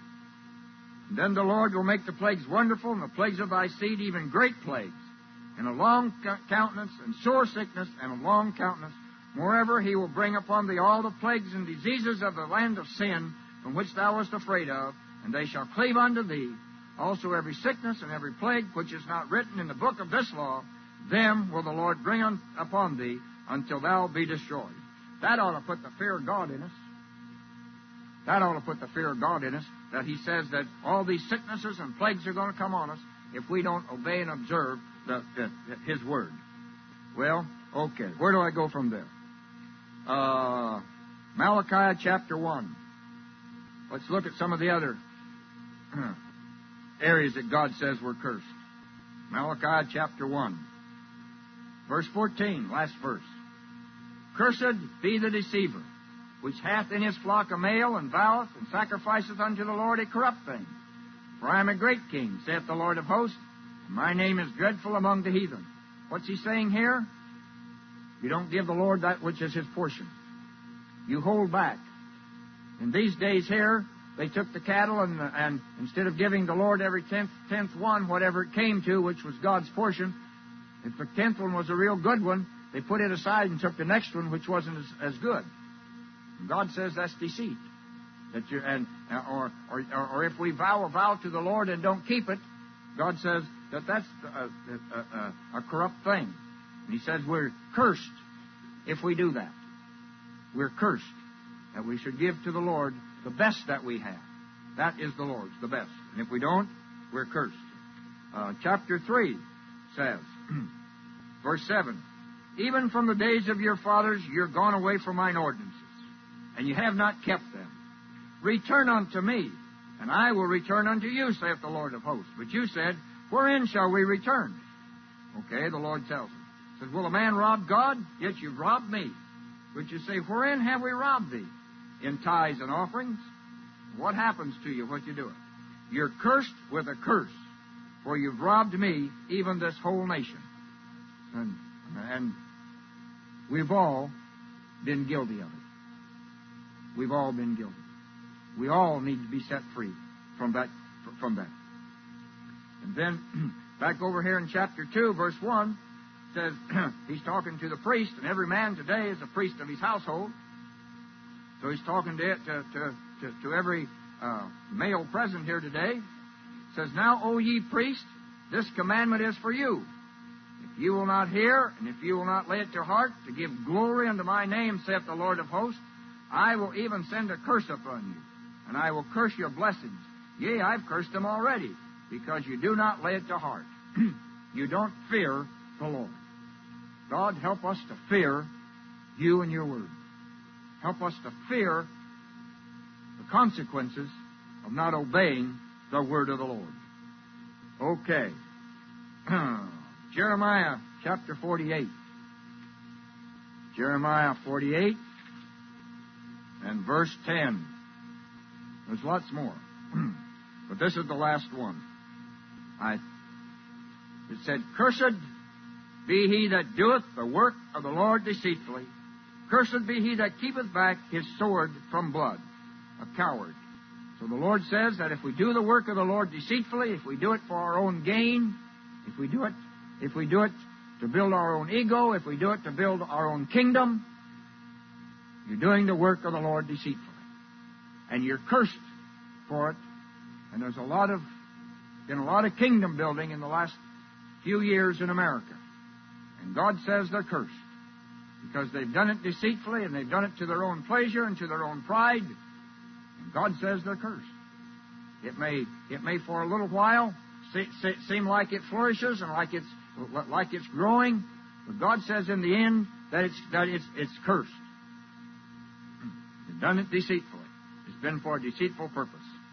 then the Lord will make the plagues wonderful, and the plagues of thy seed even great plagues, and a long countenance, and sore sickness, and a long countenance. Moreover, He will bring upon thee all the plagues and diseases of the land of sin, from which thou wast afraid of, and they shall cleave unto thee. Also every sickness and every plague which is not written in the book of this law, them will the Lord bring upon thee, until thou be destroyed. That ought to put the fear of God in us. That ought to put the fear of God in us, that He says that all these sicknesses and plagues are going to come on us if we don't obey and observe His Word. Well, okay, where do I go from there? Malachi chapter 1. Let's look at some of the other areas that God says we're cursed. Malachi chapter 1. Verse 14, last verse. Cursed be the deceiver, which hath in his flock a male, and voweth, and sacrificeth unto the Lord a corrupt thing. For I am a great king, saith the Lord of hosts, and my name is dreadful among the heathen. What's he saying here? You don't give the Lord that which is his portion. You hold back. In these days here, they took the cattle, and instead of giving the Lord every tenth one, whatever it came to, which was God's portion, if the 10th one was a real good one, they put it aside and took the next one, which wasn't as good. And God says that's deceit. Or if we vow a vow to the Lord and don't keep it, God says that's a corrupt thing. And He says we're cursed if we do that. We're cursed that we should give to the Lord the best that we have. That is the Lord's, the best. And if we don't, we're cursed. Chapter 3 says, verse 7, even from the days of your fathers you're gone away from mine ordinances, and you have not kept them. Return unto me, and I will return unto you, saith the Lord of hosts. But you said, wherein shall we return? Okay, the Lord tells him. He says, will a man rob God? Yet you've robbed me. But you say, wherein have we robbed thee? In tithes and offerings? What happens to you what you do it? You're cursed with a curse, for you've robbed me, even this whole nation. And we've all been guilty of it. We've all been guilty. We all need to be set free from that. And then, back over here in chapter 2, verse 1, says, he's talking to the priest, and every man today is a priest of his household. So he's talking to every male present here today. Says, now, O ye priests, this commandment is for you. If you will not hear, and if you will not lay it to heart, to give glory unto my name, saith the Lord of hosts, I will even send a curse upon you, and I will curse your blessings. Yea, I've cursed them already, because you do not lay it to heart. You don't fear the Lord. God, help us to fear you and your word. Help us to fear the consequences of not obeying the word of the Lord. Okay. Jeremiah chapter 48. Jeremiah 48 and verse 10. There's lots more. But this is the last one. It said, cursed be he that doeth the work of the Lord deceitfully. Cursed be he that keepeth back his sword from blood. A coward. So the Lord says that if we do the work of the Lord deceitfully, if we do it for our own gain, if we do it to build our own ego, if we do it to build our own kingdom, you're doing the work of the Lord deceitfully. And you're cursed for it. And there's been a lot of kingdom building in the last few years in America. And God says they're cursed. Because they've done it deceitfully, and they've done it to their own pleasure and to their own pride. And God says they're cursed. It may for a little while seem like it flourishes and like it's growing, but God says in the end that it's cursed. They've done it deceitfully. It's been for a deceitful purpose.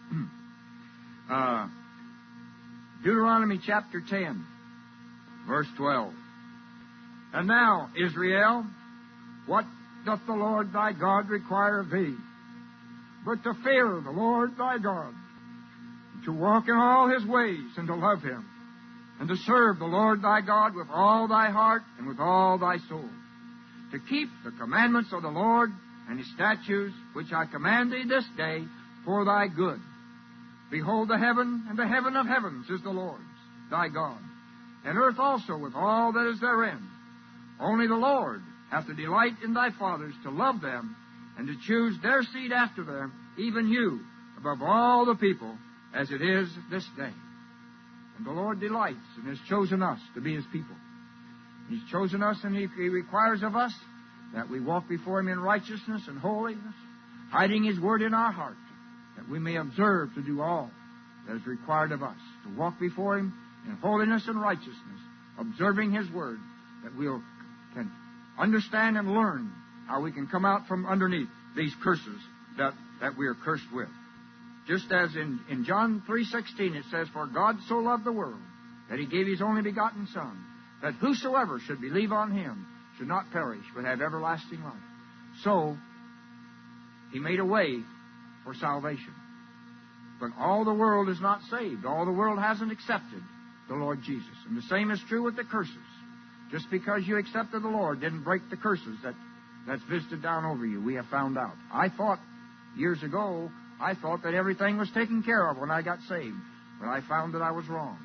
Deuteronomy chapter 10, verse 12. And now, Israel, what doth the Lord thy God require of thee? But to fear the Lord thy God, and to walk in all his ways, and to love him, and to serve the Lord thy God with all thy heart and with all thy soul, to keep the commandments of the Lord and his statutes, which I command thee this day for thy good. Behold, the heaven and the heaven of heavens is the Lord's, thy God, and earth also with all that is therein. Only the Lord hath the delight in thy fathers to love them, and to choose their seed after them, even you, above all the people, as it is this day. And the Lord delights and has chosen us to be his people. He's chosen us, and he requires of us that we walk before him in righteousness and holiness, hiding his word in our heart, that we may observe to do all that is required of us, to walk before him in holiness and righteousness, observing his word, that we can understand and learn how we can come out from underneath these curses that we are cursed with. Just as in John 3:16 it says, "For God so loved the world that He gave His only begotten Son, that whosoever should believe on Him should not perish, but have everlasting life." So, He made a way for salvation. But all the world is not saved. All the world hasn't accepted the Lord Jesus. And the same is true with the curses. Just because you accepted the Lord didn't break the curses that's visited down over you. We have found out. Years ago, I thought that everything was taken care of when I got saved. But I found that I was wrong.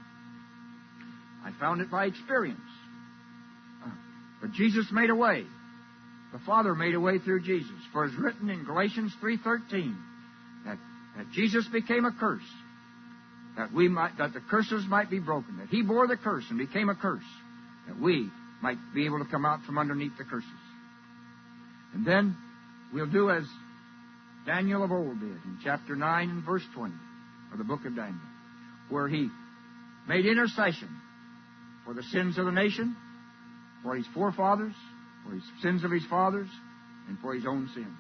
I found it by experience. But Jesus made a way. The Father made a way through Jesus. For it's written in Galatians 3:13 that Jesus became a curse, that the curses might be broken, that He bore the curse and became a curse, that we might be able to come out from underneath the curses. And then we'll do as Daniel of old did in chapter 9 and verse 20 of the book of Daniel, where he made intercession for the sins of the nation, for his forefathers, for his sins of his fathers, and for his own sins.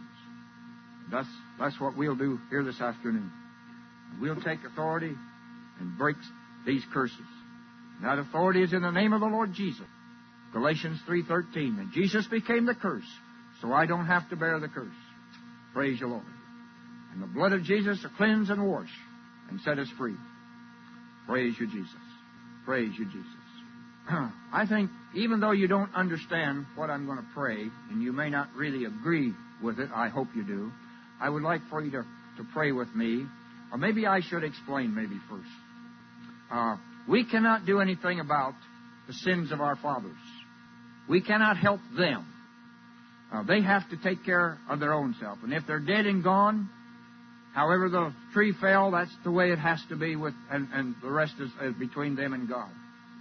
And that's what we'll do here this afternoon. We'll take authority and break these curses. And that authority is in the name of the Lord Jesus. Galatians 3:13. And Jesus became the curse, so I don't have to bear the curse. Praise the Lord. And the blood of Jesus to cleanse and wash and set us free. Praise you, Jesus. Praise you, Jesus. I think even though you don't understand what I'm going to pray, and you may not really agree with it, I hope you do, I would like for you to pray with me. Or maybe I should explain maybe first. We cannot do anything about the sins of our fathers. We cannot help them. They have to take care of their own self. And if they're dead and gone, however the tree fell, that's the way it has to be with, and the rest is between them and God.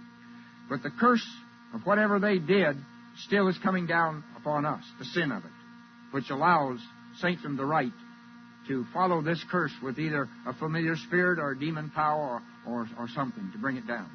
But the curse of whatever they did still is coming down upon us, the sin of it, which allows Satan the right to follow this curse with either a familiar spirit or a demon power or something to bring it down.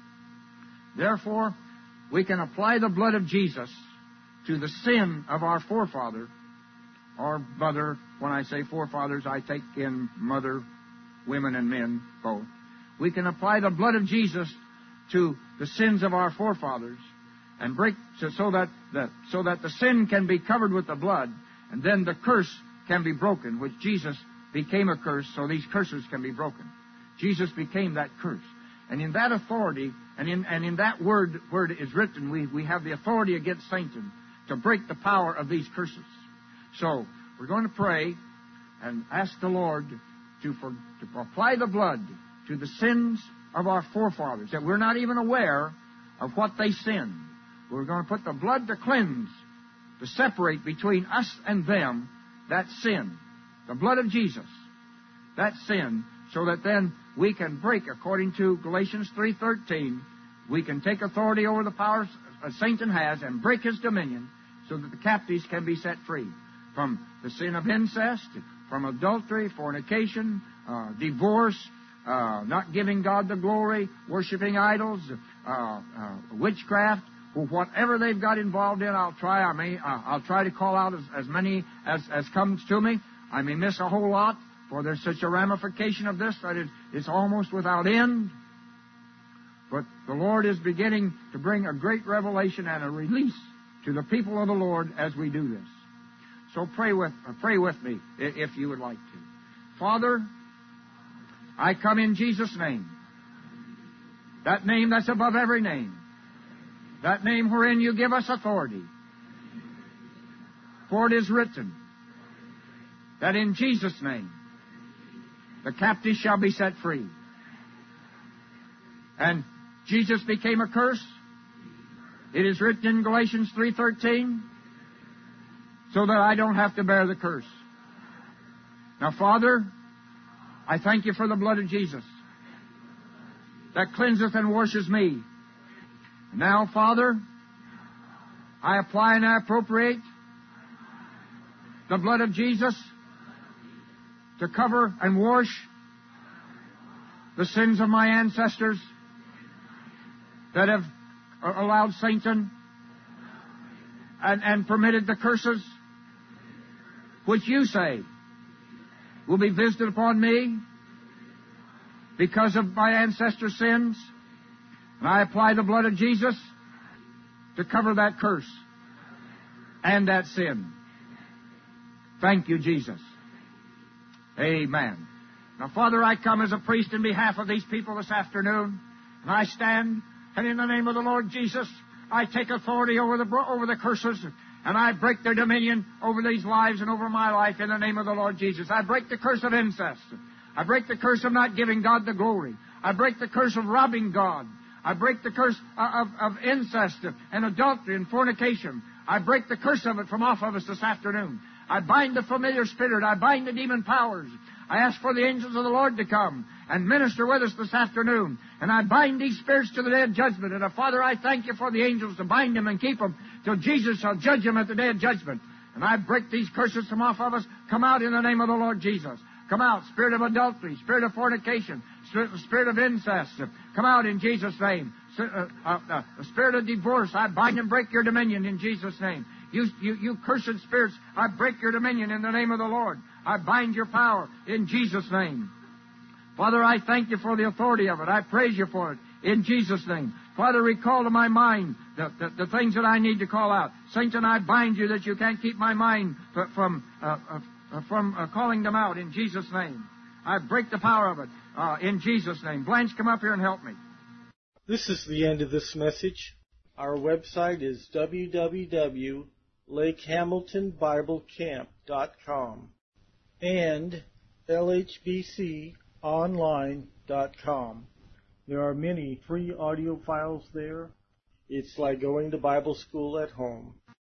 Therefore, we can apply the blood of Jesus to the sin of our forefather, or mother. When I say forefathers, I take in mother, women and men, both. We can apply the blood of Jesus to the sins of our forefathers and break so that the sin can be covered with the blood, and then the curse can be broken, which Jesus became a curse, so these curses can be broken. Jesus became that curse. And in that authority, and in that word where it is written, we have the authority against Satan to break the power of these curses. So, we're going to pray and ask the Lord to apply the blood to the sins of our forefathers, that we're not even aware of what they sinned. We're going to put the blood to cleanse, to separate between us and them, that sin. The blood of Jesus, that sin, so that then we can break, according to Galatians 3:13, we can take authority over the powers Satan has and break his dominion so that the captives can be set free from the sin of incest, from adultery, fornication, divorce, not giving God the glory, worshiping idols, witchcraft. Well, whatever they've got involved in, I'll try to call out as many as comes to me. I may miss a whole lot, for there's such a ramification of this that it's almost without end. But the Lord is beginning to bring a great revelation and a release to the people of the Lord as we do this. So pray with me if you would like to. Father, I come in Jesus' name. That name that's above every name. That name wherein you give us authority. For it is written that in Jesus' name the captives shall be set free. And Jesus became a curse. It is written in Galatians 3:13, so that I don't have to bear the curse. Now, Father, I thank you for the blood of Jesus that cleanseth and washes me. Now, Father, I apply and I appropriate the blood of Jesus to cover and wash the sins of my ancestors that have allowed Satan and permitted the curses which you say will be visited upon me because of my ancestors' sins. And I apply the blood of Jesus to cover that curse and that sin. Thank you, Jesus. Amen. Now, Father, I come as a priest in behalf of these people this afternoon, and I stand, and in the name of the Lord Jesus, I take authority over the curses, and I break their dominion over these lives and over my life in the name of the Lord Jesus. I break the curse of incest. I break the curse of not giving God the glory. I break the curse of robbing God. I break the curse of incest and adultery and fornication. I break the curse of it from off of us this afternoon. I bind the familiar spirit. I bind the demon powers. I ask for the angels of the Lord to come and minister with us this afternoon. And I bind these spirits to the day of judgment. And, Father, I thank you for the angels to bind them and keep them till Jesus shall judge them at the day of judgment. And I break these curses from off of us. Come out in the name of the Lord Jesus. Come out, spirit of adultery, spirit of fornication, spirit of incest. Come out in Jesus' name. Spirit of divorce, I bind and break your dominion in Jesus' name. You cursed spirits, I break your dominion in the name of the Lord. I bind your power in Jesus' name. Father, I thank you for the authority of it. I praise you for it in Jesus' name. Father, recall to my mind the things that I need to call out. Satan, I bind you that you can't keep my mind from calling them out in Jesus' name. I break the power of it in Jesus' name. Blanche, come up here and help me. This is the end of this message. Our website is www.lakehamiltonbiblecamp.com and lhbconline.com. There are many free audio files there. It's like going to Bible school at home.